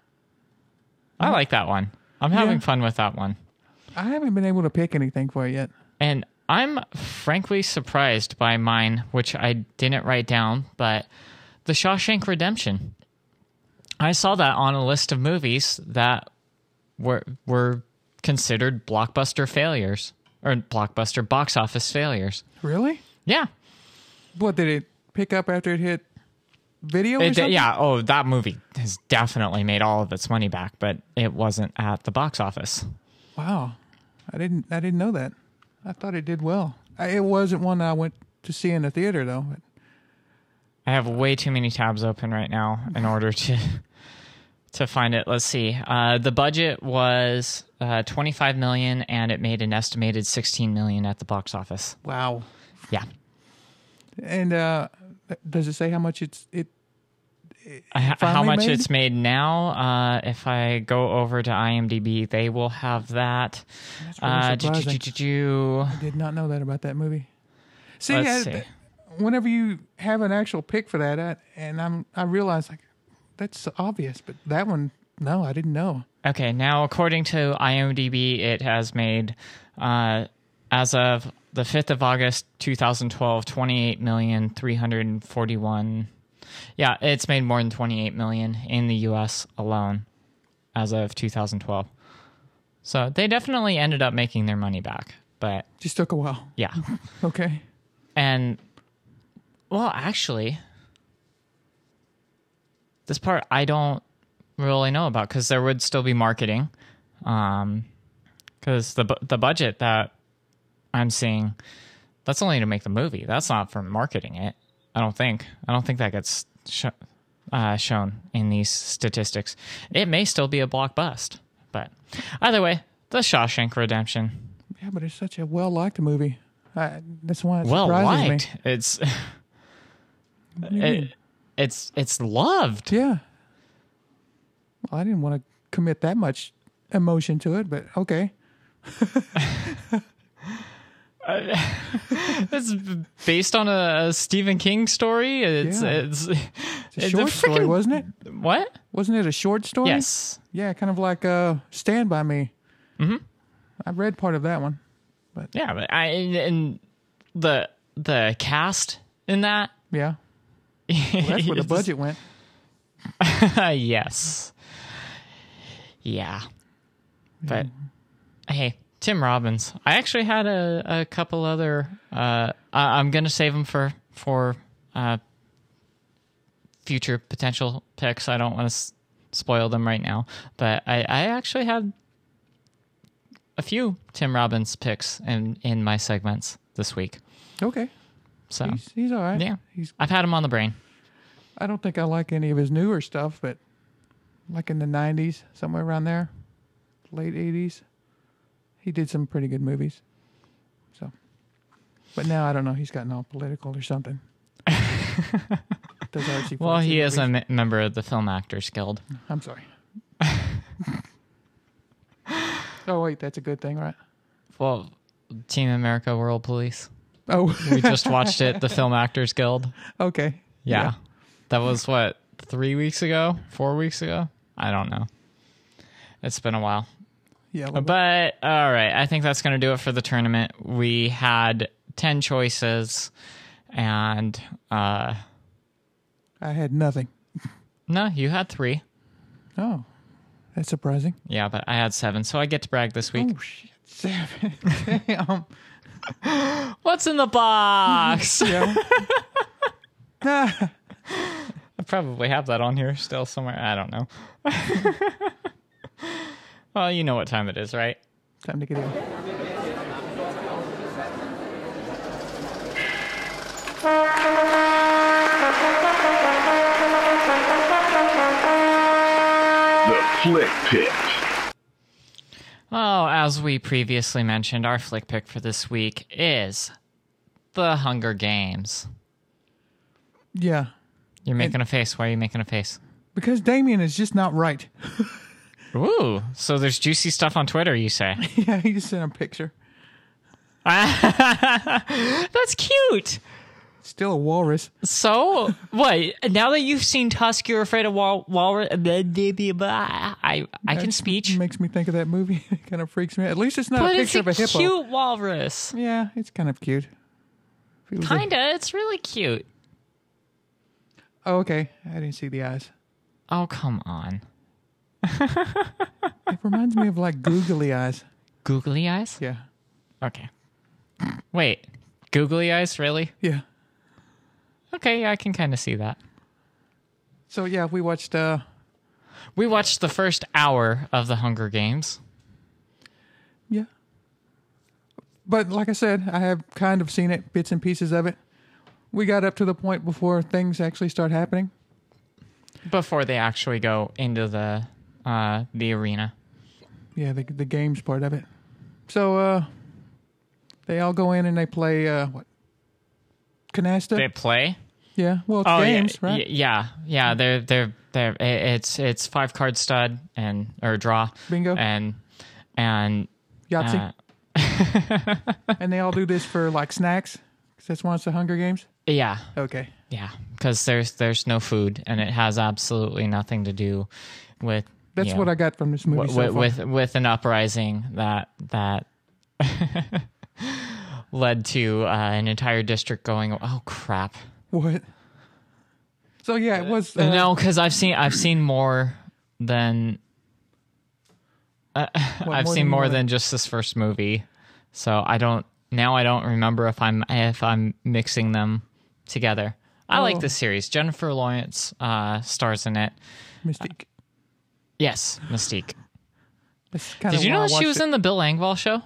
I like that one. I'm having Yeah. fun with that one. I haven't been able to pick anything for it yet. And I'm frankly surprised by mine, which I didn't write down, but The Shawshank Redemption. I saw that on a list of movies that were were considered blockbuster failures, or blockbuster box office failures. Really? Yeah. What, did it pick up after it hit video or It, something? yeah, oh, that movie has definitely made all of its money back, but it wasn't at the box office. Wow. I didn't I didn't know that. I thought it did well. I, it wasn't one that I went to see in the theater, though. But I have way too many tabs open right now in order to to find it. Let's see. Uh, the budget was uh, twenty-five million, and it made an estimated sixteen million at the box office. wow. Yeah, And uh, does it say how much it's it? H- how finally much made? it's made now? Uh, if I go over to IMDb, they will have that. That's really Uh, surprising. ju-ju-ju-ju. I did not know that about that movie. See, Let's I- see. th- whenever you have an actual pick for that, I, and I'm I realize like that's obvious, but that one, no, I didn't know. Okay, now according to IMDb, it has made, uh, as of the fifth of August, twenty twelve, twenty-eight million three hundred forty-one. Yeah, it's made more than twenty-eight million in the U S alone as of two thousand twelve. So they definitely ended up making their money back, but Just took a while. yeah. Okay. And, well, actually, this part I don't really know about because there would still be marketing. Um, because the bu- the budget that I'm seeing, that's only to make the movie. That's not for marketing it. I don't think. I don't think that gets sh- uh, shown in these statistics. It may still be a blockbuster, but either way, The Shawshank Redemption. Yeah, but it's such a well liked movie. I, that's why it Well surprises liked. me. It's What do you mean? it, it's it's loved. Yeah. Well, I didn't want to commit that much emotion to it, but okay. It's based on a, a Stephen King story. It's Yeah. it's, It's a it's short story, frickin- wasn't it? What? Wasn't it a short story? Yes. Yeah, kind of like uh, Stand By Me. Mm-hmm. I read part of that one. Yeah, but I and the the cast in that. Yeah. Well, that's where the It's- budget went. Yes. Yeah. But hey, Tim Robbins. I actually had a, a couple other. Uh, I, I'm gonna save them for for uh, future potential picks. I don't want to s- spoil them right now, but I, I actually had a few Tim Robbins picks in in my segments this week. Okay. So He's, he's all right. yeah, He's. I've had him on the brain. I don't think I like any of his newer stuff, but like in the nineties, somewhere around there, late eighties, he did some pretty good movies. So, but now I don't know. He's gotten all political or something. Does artsy Well, fartsy he is a movies. m- member of the Film Actors Guild. I'm sorry. Oh wait, that's a good thing, right? Well, Team America World Police. Oh, We just watched it, the Film Actors Guild. okay. Yeah. That was what, three weeks ago? Four weeks ago? I don't know. It's been a while. Yeah. well, But, all right. I think that's going to do it for the tournament. We had ten choices, And uh, I had nothing. no, you had three. Oh, that's surprising. Yeah, but I had seven, so I get to brag this week. Oh, shit. Seven. Damn. What's in the box? Yeah. Ah. I probably have that on here still somewhere. I don't know. Well, you know what time it is, right? Time to get in. The Flick Pick. Oh, as we previously mentioned, our flick pick for this week is The Hunger Games. Yeah. You're making a face. Why are you making a face? Because Damien is just not right. Ooh, so there's juicy stuff on Twitter, you say? Yeah, he just sent a picture. That's cute. Still a walrus. So, what? Now that you've seen Tusk, you're afraid of wal- walrus? I I can speech. Makes me think of that movie. It kind of freaks me out. At least it's not But a it's picture a of a hippo. cute walrus. Yeah, it's kind of cute. If it was a- Kinda. It's really cute. Oh, okay. I didn't see the eyes. Oh, come on. It reminds me of like googly eyes. Googly eyes? Yeah. Okay. Wait. Googly eyes? Really? Yeah. Okay, yeah, I can kind of see that. So yeah, we watched uh We watched the first hour of The Hunger Games. yeah. But like I said, I have kind of seen it, bits and pieces of it. We got up to the point before things actually start happening. Before they actually go into the uh, the arena. Yeah, the the games part of it. So uh they all go in and they play uh what? Canasta? They play? Yeah. Well, it's Oh, games, yeah, right? y- yeah, yeah. They're they're they're. It's it's five card stud and or draw. Bingo. And and Yahtzee. uh, And they all do this for like snacks? 'Cause that's why it's the Hunger Games? yeah, Okay. yeah. Because there's there's no food and it has absolutely nothing to do with. That's you know, what I got from this movie w- so with, far. with with an uprising that that led to uh, an entire district going. Oh crap! What? So yeah, it was. Uh, no, because I've seen I've seen more than uh, What, I've more seen than more what? than just this first movie. So I don't now. I don't remember if I'm if I'm mixing them together. I Oh. like this series. Jennifer Lawrence uh, stars in it. Mystique. Yes, Mystique. That's kinda Did you why know I she watched was it. in the Bill Engvall show?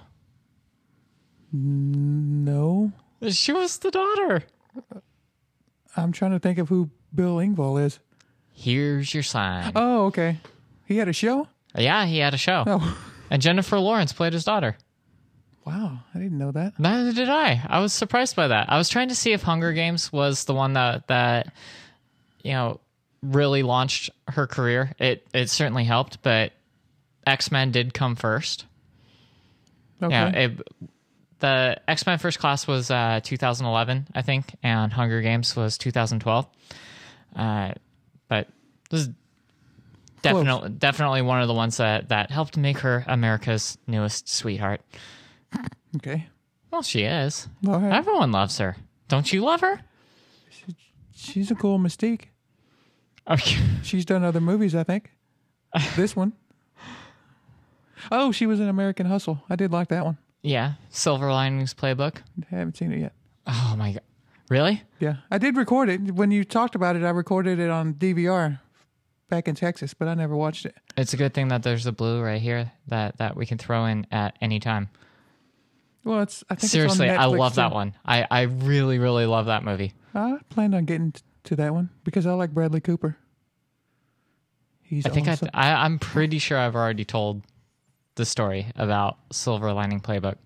No, She was the daughter. I'm trying to think of who Bill Engvall is. Here's your sign. Oh, okay. He had a show. Yeah, he had a show. Oh, And Jennifer Lawrence played his daughter. wow! I didn't know that. Neither did I. I was surprised by that. I was trying to see if Hunger Games was the one that that you know really launched her career. It it certainly helped, but X-Men did come first. Okay. Yeah, it, the X-Men First Class was uh, two thousand eleven, I think, and Hunger Games was two thousand twelve. Uh, but this is definitely definitely one of the ones that that helped make her America's newest sweetheart. Okay. Well, she is. All right. Everyone loves her. Don't you love her? She's a cool Mystique. Okay. She's done other movies, I think. This one. Oh, she was in American Hustle. I did like that one. Yeah, Silver Linings Playbook. I haven't seen it yet. Oh my god. Really? Yeah, I did record it. When you talked about it, I recorded it on D V R back in Texas, but I never watched it. It's a good thing that there's a blue right here that, that we can throw in at any time. Well, it's. I think Seriously, it's I on Netflix, love that too. one. I, I really, really love that movie. I planned on getting t- to that one because I like Bradley Cooper. He's I think I, awesome. I, I'm pretty sure I've already told the story about Silver Lining Playbook.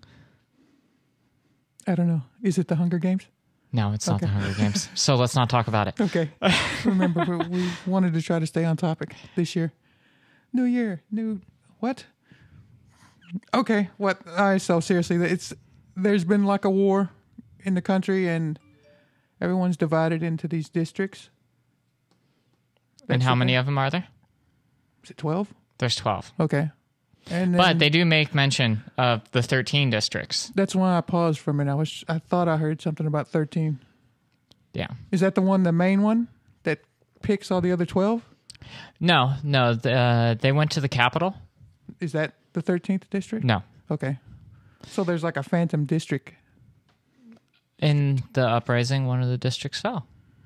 I don't know. Is it the Hunger Games? No, it's not Okay. the Hunger Games. So let's not talk about it. Okay. Remember, we, we wanted to try to stay on topic this year. New year, new what? Okay, what? All right. So seriously, it's there's been like a war in the country, and everyone's divided into these districts. And That's how the many thing? of them are there? Is it twelve? There's twelve. Okay. And then, But they do make mention of the thirteen districts. that's why I paused for a minute. I was I thought I heard something about thirteen. Yeah. Is that the one, the main one that picks all the other twelve? No, no. The, uh, they went to the Capitol. Is that the thirteenth district? No. Okay. So there's like a phantom district. In the uprising, one of the districts fell.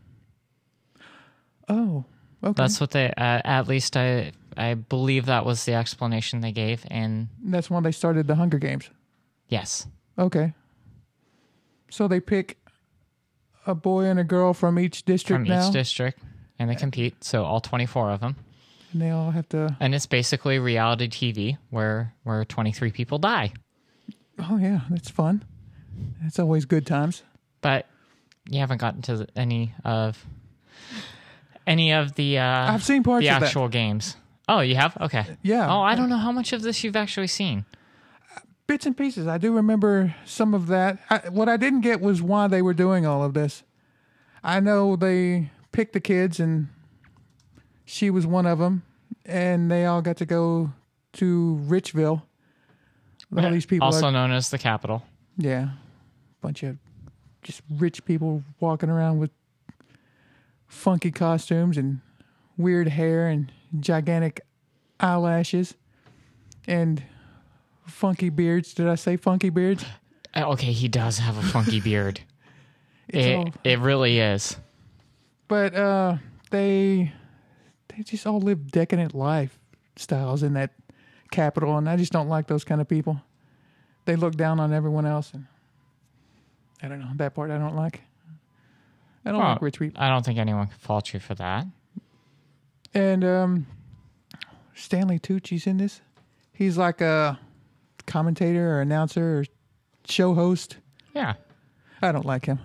Oh, okay. That's what they, uh, at least I I believe that was the explanation they gave. And That's when they started the Hunger Games. yes. Okay. So they pick a boy and a girl from each district From now, each district, and they compete. So all twenty-four of them. and they all have to. And it's basically reality T V where where twenty-three people die. Oh yeah, that's fun. It's always good times. But you haven't gotten to the, any of any of the uh, I've seen parts the of that. actual games. Oh, you have? Okay. Yeah. Oh, I don't know how much of this you've actually seen. Bits and pieces. I do remember some of that. I, what I didn't get was why they were doing all of this. I know they picked the kids, and she was one of them, and they all got to go to Richville. All these people also are, known as the Capitol. yeah, bunch of just rich people walking around with funky costumes and weird hair and gigantic eyelashes and funky beards. Did I say funky beards? Uh, Okay, he does have a funky beard. It's it, all- it really is. But uh, they they just all live decadent lifestyles in that capital, and I just don't like those kind of people. They look down on everyone else, and I don't know, that part I don't like. I don't Well, like rich people. I don't think anyone can fault you for that. And um, Stanley Tucci's in this. He's like a commentator or announcer or show host. Yeah. I don't like him.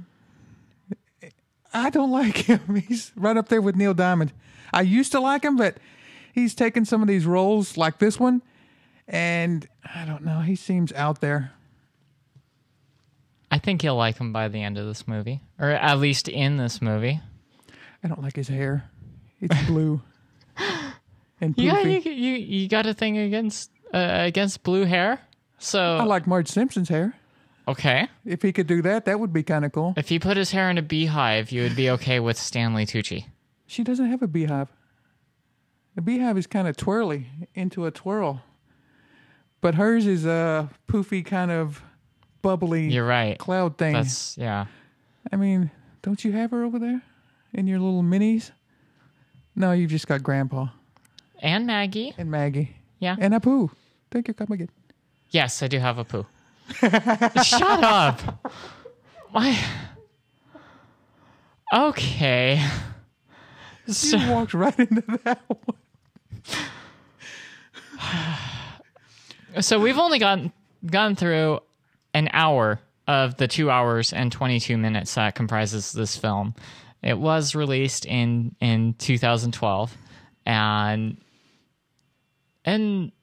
I don't like him. He's right up there with Neil Diamond. I used to like him, but he's taken some of these roles like this one, and I don't know. He seems out there. I think you'll like him by the end of this movie, or at least in this movie. I don't like his hair. It's blue and You got, poofy. you, you, you got a thing against uh, against blue hair? So I like Marge Simpson's hair. okay, If he could do that, that would be kind of cool. if he put his hair in a beehive, you would be okay with Stanley Tucci. She doesn't have a beehive. The beehive is kind of twirly into a twirl, but hers is a poofy kind of bubbly You're right. cloud thing. That's yeah. I mean, don't you have her over there in your little minis? No, you've just got Grandpa And Maggie. and Maggie Yeah. and Apu. Thank you, come again. Yes, I do have a poo. Shut up. Why? Okay. So, You walked right into that one. so we've only gotten gone through an hour of the two hours and twenty-two minutes that comprises this film. It was released in in two thousand twelve, and and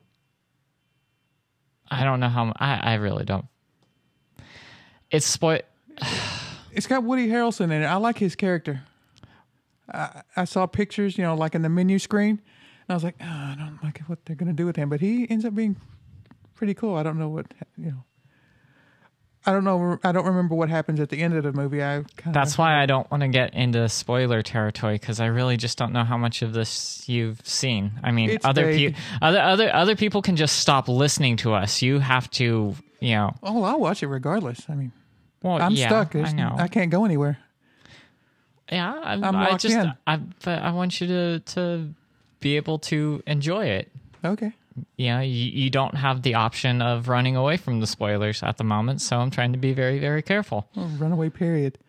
I don't know how I I really don't. It's spoil. It's got Woody Harrelson in it. I like his character. I, I saw pictures, you know, like in the menu screen, and I was like, oh, I don't like what they're going to do with him. But he ends up being pretty cool. I don't know what, you know. I don't know. I don't remember what happens at the end of the movie. I kind That's why I don't want to get into spoiler territory because I really just don't know how much of this you've seen. I mean, It's other vague. people, other other other people can just stop listening to us. You have to, you know. Oh, I'll watch it regardless. I mean, Well, I'm yeah, stuck. I There's- know. I can't go anywhere. yeah, I'm, I'm I locked just, in. I, but I want you to to be able to enjoy it. Okay. You know, you, you don't have the option of running away from the spoilers at the moment, so I'm trying to be very, very careful. Well, runaway period.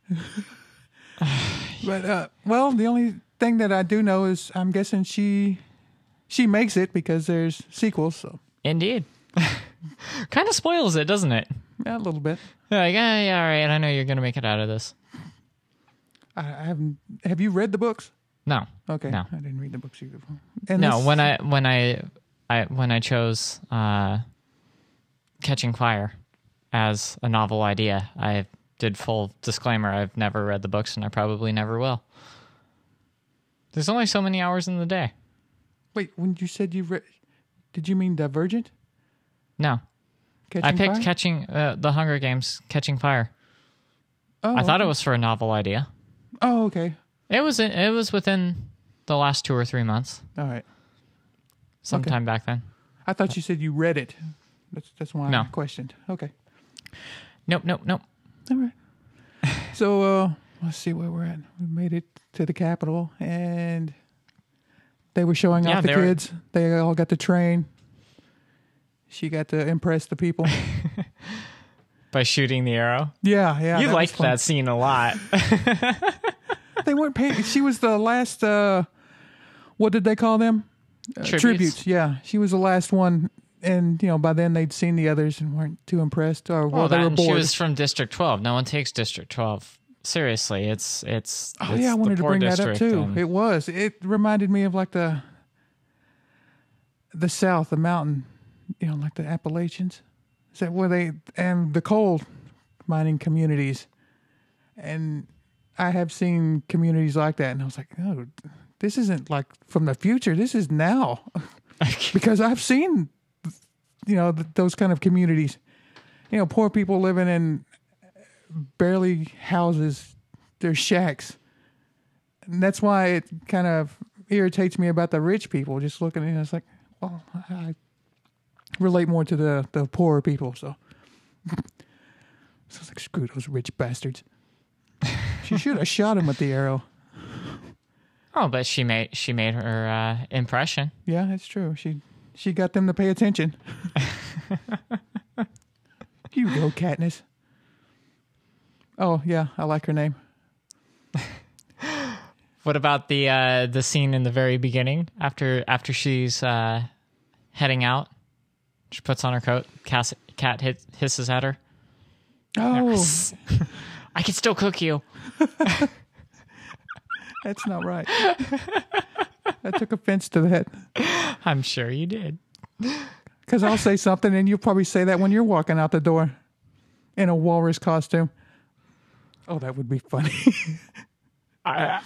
But uh, well, the only thing that I do know is I'm guessing she she makes it because there's sequels. So Indeed. Kind of spoils it, doesn't it? yeah, a little bit. Like, yeah, yeah, all right, I know you're going to make it out of this. I, I haven't. Have you read the books? No. Okay. No. I didn't read the books either. And No, this- when I when I, I when I chose uh, Catching Fire as a novel idea, I did full disclaimer. I've never read the books, and I probably never will. There's only so many hours in the day. wait, when you said you read, did you mean Divergent? No, Catching I picked Fire? Catching uh, the Hunger Games, Catching Fire. Oh, I thought it okay. was for a novel idea. Oh, okay. It was it was within the last two or three months, All right. sometime back then. I thought you said you read it. That's that's why No. I questioned. Okay. Nope, nope, nope. All right. So uh, let's see where we're at. We made it to the Capitol, and they were showing Yeah, off the they were- kids. They all got to train. She got to impress the people. By shooting the arrow. Yeah, yeah. You that was liked fun. that scene a lot. They weren't paying. She was the last. Uh, what did they call them? Uh, Tributes. Yeah, she was the last one, and you know by then they'd seen the others and weren't too impressed, or well, Well, they that, were and she bored. was from District twelve. No one takes District twelve seriously. It's it's. Oh it's yeah, I the wanted to poor bring that up district, too. and- It was. It reminded me of like the the South, the mountain, you know, like the Appalachians. Is that where they and the coal mining communities? And I have seen communities like that, and I was like, oh, this isn't like from the future. This is now, because I've seen, you know, th- those kind of communities. You know, poor people living in barely houses, they're shacks. And that's why it kind of irritates me about the rich people. Just looking at it, it's like, well, I relate more to the, the poorer people. So, so it's like, screw those rich bastards. She should have shot him with the arrow. Oh, but she made she made her uh, impression. Yeah, that's true. She she got them to pay attention. You go, Katniss. Oh yeah, I like her name. What about the uh, the scene in the very beginning after after she's uh, heading out? She puts on her coat. Cass, cat hit, hisses at her. Oh, I can still cook you. that's not right. I took offense to that. I'm sure you did. Because I'll say something and you'll probably say that when you're walking out the door in a walrus costume. Oh, that would be funny. I,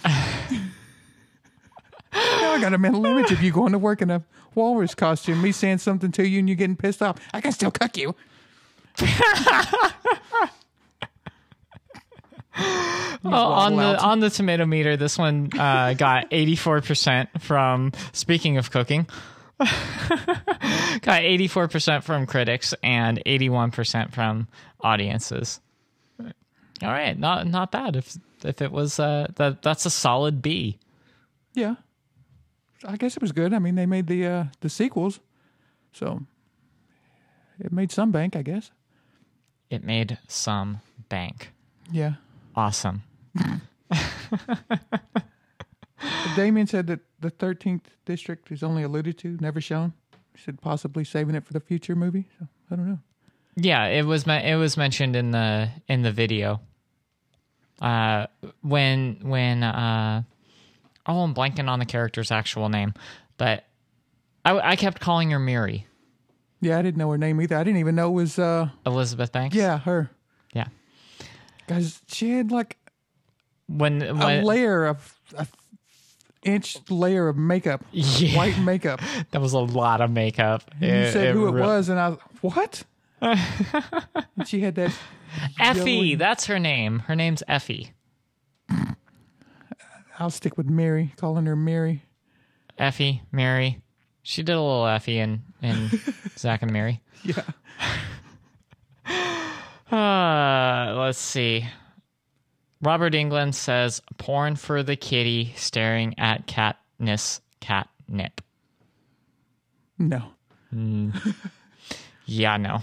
Now I got a mental image of you going to work in a walrus costume, me saying something to you and you getting pissed off. I can still cook you. oh, on waddle the out. on the tomato meter, this one uh, got eighty-four percent from. Speaking of cooking, got eighty-four percent from critics and eighty-one percent from audiences. All right, not not bad. If if it was uh, that that's a solid B. Yeah. I guess it was good. I mean, they made the uh, the sequels, so it made some bank, I guess. It made some bank. Yeah. Awesome. Damien said that the thirteenth district is only alluded to, never shown. He said possibly saving it for the future movie. So I don't know. Yeah, it was me- it was mentioned in the in the video. Uh, when when uh, oh, I'm blanking on the character's actual name, but I, I kept calling her Miri, Yeah, I didn't know her name either. I didn't even know it was. Uh, Elizabeth Banks. yeah, her. yeah. Because she had like When a when layer of a inch layer of makeup, Yeah. white makeup. that was a lot of makeup. You It- said who it re- was, and I was what? And she had that. Effie, yellowy- that's her name. Her name's Effie. I'll stick with Mary, calling her Mary. Effie, Mary. She did a little Effie in in Zack and Mary. Yeah. Uh, let's see. Robert England says, porn for the kitty staring at Katniss catnip. No. Yeah, no.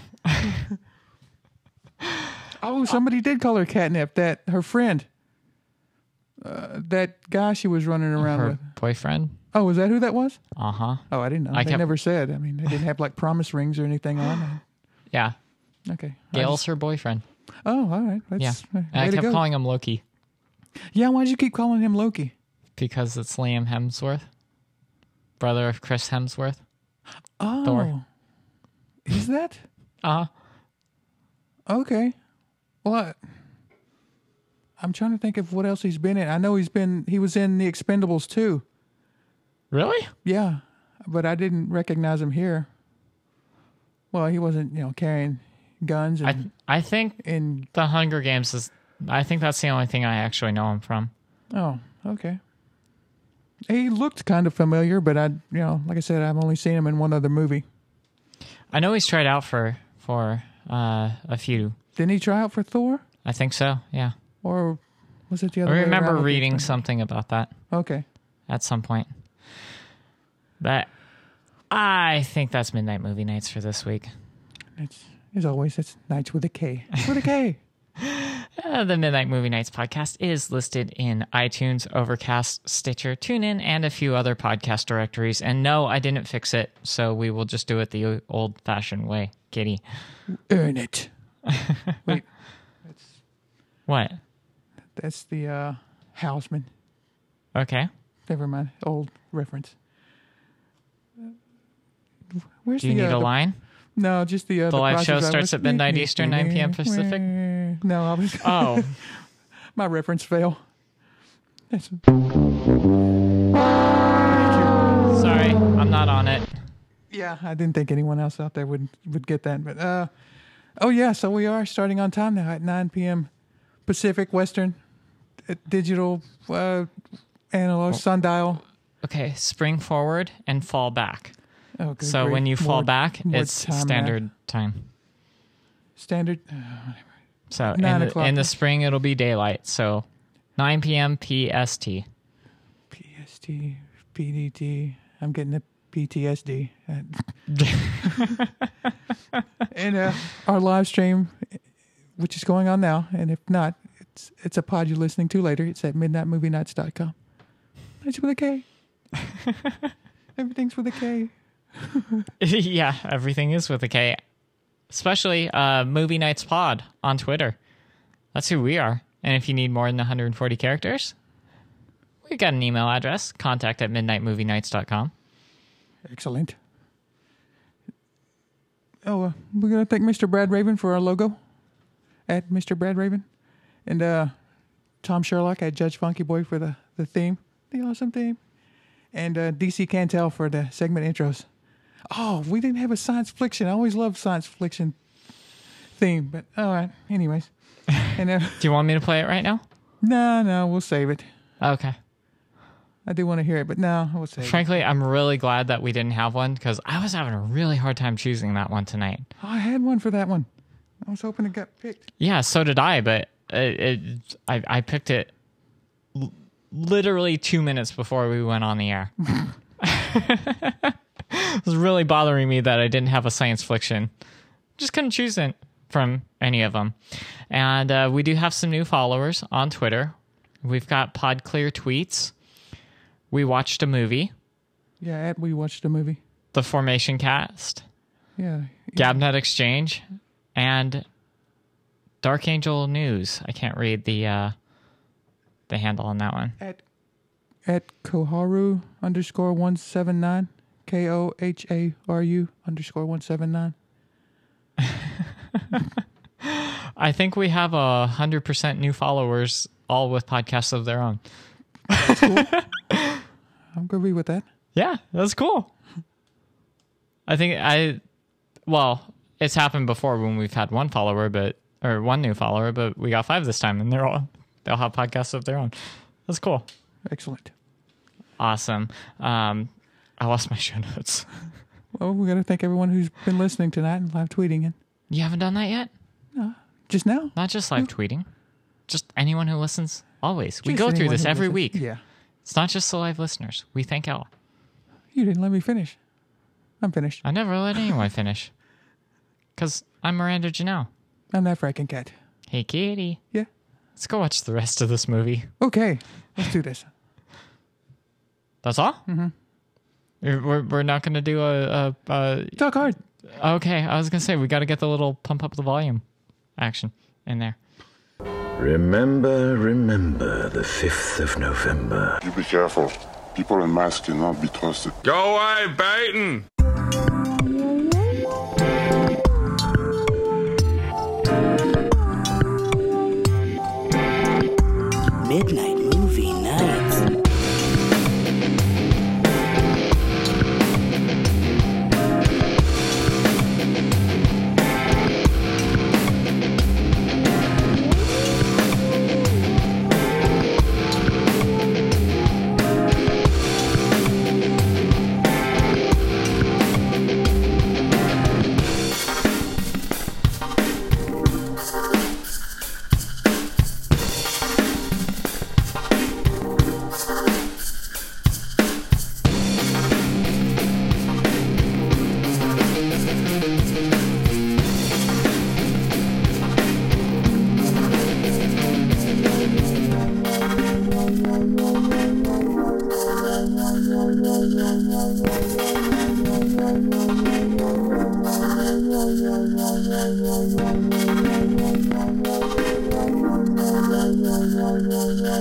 Oh, somebody did call her catnip. That her friend, uh, that guy she was running around Her with. boyfriend? Oh, was that who that was? Uh-huh. Oh, I didn't know. I they kept- never said. I mean, they didn't have like promise rings or anything on. Yeah. Okay. I Gail's just- her boyfriend. oh, all right. Yeah. That's, And way I to kept go. calling him Loki Yeah, why'd you keep calling him Loki? because it's Liam Hemsworth, brother of Chris Hemsworth. Oh, Thor. is that Uh-huh. okay? Well, I, I'm trying to think of what else he's been in. I know he's been. He was in The Expendables too. Really? Yeah, but I didn't recognize him here. Well, he wasn't, you know, carrying guns I and I think and The Hunger Games is I think that's the only thing I actually know him from. Oh, okay. He looked kind of familiar, but I, you know, like I said, I've only seen him in one other movie. I know he's tried out for for uh, a few. Didn't he try out for Thor? I think so. Yeah. Or was it the other I way remember around? reading something about that Okay. at some point. But I think that's Midnight Movie Nights for this week. It's, as always, it's Nights with a K. With a K. Uh, the Midnight Movie Nights podcast is listed in iTunes, Overcast, Stitcher, TuneIn, and a few other podcast directories. And no, I didn't fix it, so we will just do it the old-fashioned way. Kitty. Earn it. Wait. That's, What? that's the uh, Houseman. Okay. Never mind. Old reference. Where's Do you the, need uh, a the- line? No, just the... Uh, The the live Price show is Right starts was- at midnight Eastern, nine p.m. Pacific? No, I was... Oh. My reference fail. That's, Sorry, I'm not on it. yeah, I didn't think anyone else out there would, would get that. But, uh, oh, yeah, so we are starting on time now at nine p.m. Pacific, Western, uh, digital, uh, analog, sundial. Okay, spring forward and fall back. Oh, good So grief. when you fall More- back, more it's time now. standard time. Standard. Uh, So Nine in the, o'clock. in the spring, it'll be daylight. So nine p.m. P S T. P S T, P D T. I'm getting a P T S D. And uh, our live stream, which is going on now, and if not, it's it's a pod you're listening to later. It's at midnight movie nights dot com. It's with a K. Everything's with a K. Yeah, everything is with a K. Especially uh, Movie Nights Pod on Twitter. That's who we are. And if you need more than one hundred forty characters, we've got an email address, contact at midnight movie nights dot com. Excellent. Oh, uh, we're going to thank Mister Brad Raven for our logo at Mister Brad Raven. And uh, Tom Sherlock at Judge Funky Boy for the, the theme, the awesome theme. And uh, D C Cantel for the segment intros. Oh, we didn't have a science fiction. I always loved science fiction theme. But all right, anyways. And uh, Do you want me to play it right now? no, no, we'll save it. Okay. I do want to hear it, but no, we'll save it. Frankly, I'm really glad that we didn't have one because I was having a really hard time choosing that one tonight. Oh, I had one for that one. I was hoping it got picked. Yeah, so did I, but it, it, I, I picked it l- literally two minutes before we went on the air. It was really bothering me that I didn't have a science fiction. Just couldn't choose it from any of them. And uh, we do have some new followers on Twitter. We've got PodClear Tweets. We watched a movie, Yeah, at we watched a movie. The Formation Cast, Yeah. Gabnet Exchange, and Dark Angel News. I can't read the uh, the handle on that one. At at Koharu underscore one seven nine. K O H A R U underscore one seven nine. I think we have a one hundred percent new followers, all with podcasts of their own. I'm good with that. Yeah, that's cool. I think I, well, it's happened before when we've had one follower, but or one new follower, but we got five this time, and they're all they'll have podcasts of their own. That's cool. Excellent. Awesome. Um, I lost my show notes. Well, we got to thank everyone who's been listening tonight and live tweeting it. You haven't done that yet? Just now. Not just live tweeting. Just anyone who listens. Always. We Just go through anyone this who every listens. week. Yeah. It's not just the live listeners. We thank all. You didn't let me finish. I'm finished. I never let anyone finish. Because I'm Miranda Janelle. I'm that fracking cat. Hey, kitty. Yeah. Let's go watch the rest of this movie. Okay. Let's do this. That's all? Mm-hmm. We're, we're not going to do a, a, a... Talk hard. Okay, I was going to say, we got to get the little pump up the volume action in there. Remember, remember the fifth of November. You be careful. People in masks cannot be trusted. Go away, Baton! Midnight Movie Nights.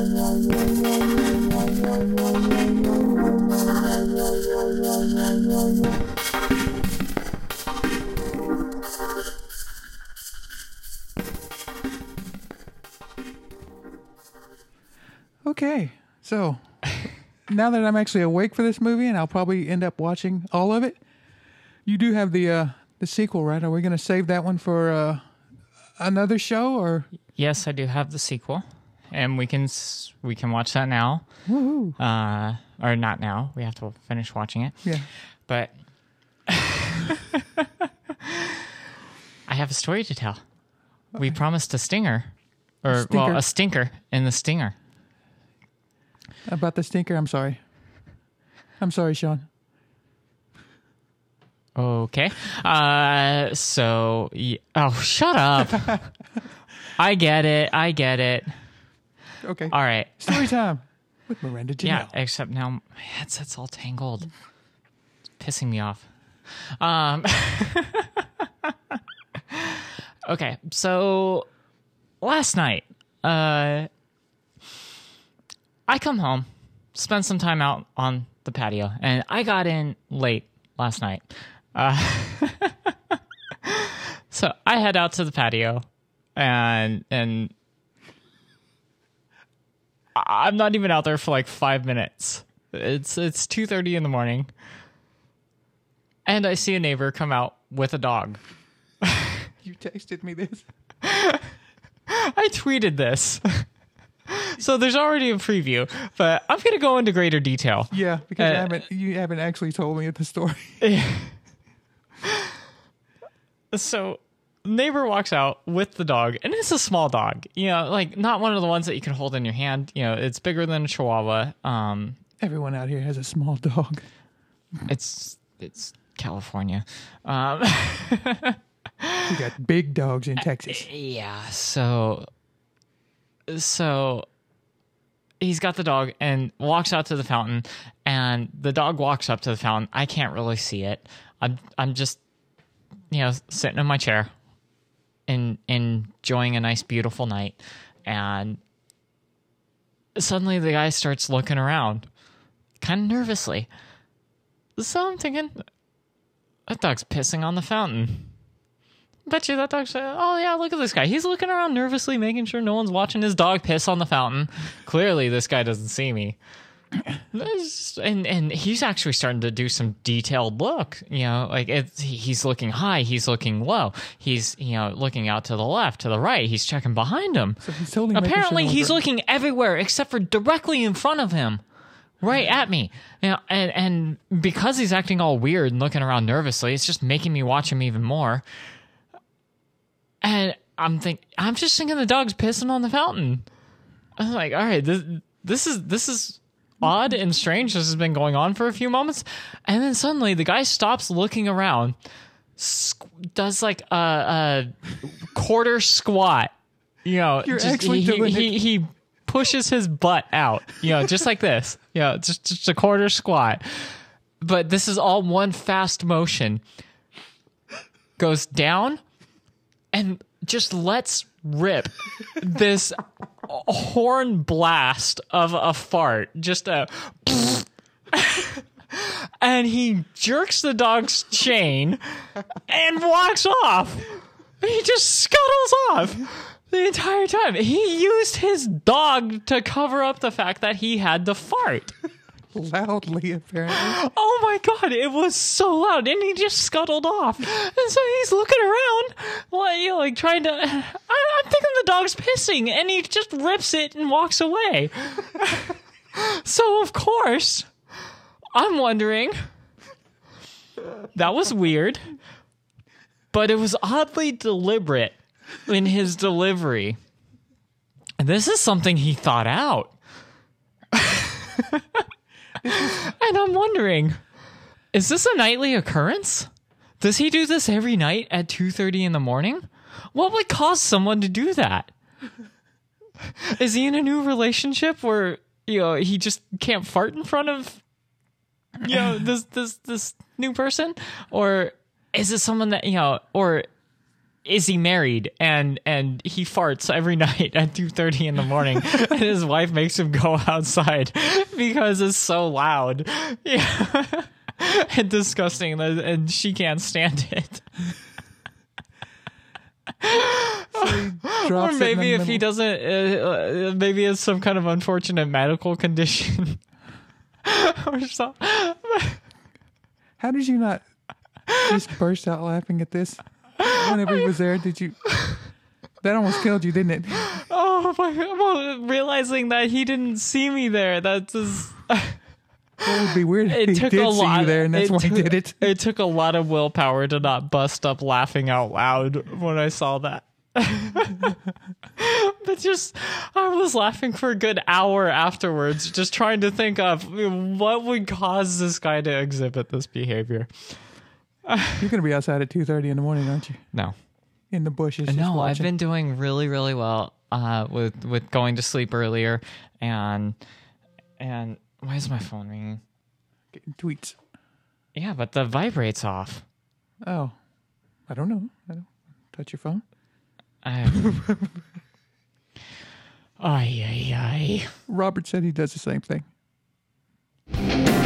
Okay, so now that I'm actually awake for this movie, and I'll probably end up watching all of it, you do have the uh, the sequel, right? Are we going to save that one for uh, another show, or? Yes, I do have the sequel, and we can s- we can watch that now. Woohoo. Uh, or not now. We have to finish watching it. Yeah. But I have a story to tell. We promised a stinger, or stinker. well, a stinker in the stinger. About the stinker, I'm sorry. I'm sorry, Sean. Okay. Uh, so, y- oh, shut up. I get it. I get it. Okay. All right. Story time with Miranda Janelle. Yeah, except now my headset's all tangled. It's pissing me off. Um, okay, so last night, uh, I come home, spend some time out on the patio, and I got in late last night. Uh, so I head out to the patio, and and I'm not even out there for like five minutes. It's it's two thirty in the morning, and I see a neighbor come out with a dog. You texted me this. I tweeted this. So there's already a preview, but I'm going to go into greater detail. Yeah, because Uh, I haven't, you haven't actually told me the story. So neighbor walks out with the dog, and it's a small dog. You know, like not one of the ones that you can hold in your hand. You know, it's bigger than a Chihuahua. Um, Everyone out here has a small dog. it's it's California. Um, We got big dogs in Texas. yeah. So so he's got the dog and walks out to the fountain, and the dog walks up to the fountain. I can't really see it. I'm I'm just, you know, sitting in my chair and enjoying a nice, beautiful night. And suddenly the guy starts looking around kind of nervously. So I'm thinking, that dog's pissing on the fountain. Bet you that dog's, oh yeah, look at this guy. He's looking around nervously, making sure no one's watching his dog piss on the fountain. Clearly, this guy doesn't see me. And and he's actually starting to do some detailed look. You know, like it's, he's looking high, he's looking low, he's, you know, looking out to the left, to the right. He's checking behind him. So he's totally making Apparently, sure no he's one's- looking everywhere except for directly in front of him. Right at me. You know, and, and because he's acting all weird and looking around nervously, it's just making me watch him even more. And I'm think I'm just thinking the dog's pissing on the fountain. I'm like, all right, this this is this is odd and strange. This has been going on for a few moments, and then suddenly the guy stops looking around, squ- does like a, a quarter squat. You know, You're just, actually he, doing he, it. he pushes his butt out. You know, just like this. You know, just just a quarter squat. But this is all one fast motion. Goes down. And just lets rip this horn blast of a fart. Just a... And he jerks the dog's chain and walks off. He just scuttles off the entire time. He used his dog to cover up the fact that he had to fart. Loudly, apparently. Oh my god, it was so loud, and he just scuttled off. And so he's looking around, like, you know, like trying to. I, I'm thinking the dog's pissing, and he just rips it and walks away. So of course, I'm wondering. That was weird, but it was oddly deliberate in his delivery. And this is something he thought out. And I'm wondering, is this a nightly occurrence? Does he do this every night at two thirty in the morning? What would cause someone to do that? Is he in a new relationship where, you know, he just can't fart in front of, you know, this this this new person? Or is it someone that, you know, or is he married? And and he farts every night at two thirty in the morning, and his wife makes him go outside because it's so loud, yeah, and disgusting, and she can't stand it. So or maybe if he doesn't, uh, uh, maybe it's some kind of unfortunate medical condition or something. How did you not just burst out laughing at this whenever he was there? Did you? That almost killed you, didn't it? Oh my God! Well, realizing that he didn't see me there, that's just. It would be weird if It he took did a see lot. you there, and that's it why took, he did it. It took a lot of willpower to not bust up laughing out loud when I saw that. But just, I was laughing for a good hour afterwards, just trying to think of what would cause this guy to exhibit this behavior. You're gonna be outside at two thirty in the morning, aren't you? No. In the bushes. just No, I've watching. been doing really, really well uh, with with going to sleep earlier, and and why is my phone ringing? getting tweets. Yeah, but the vibrate's off. Oh, I don't know. I don't touch your phone. I... Ay, ay, ay. Robert said he does the same thing.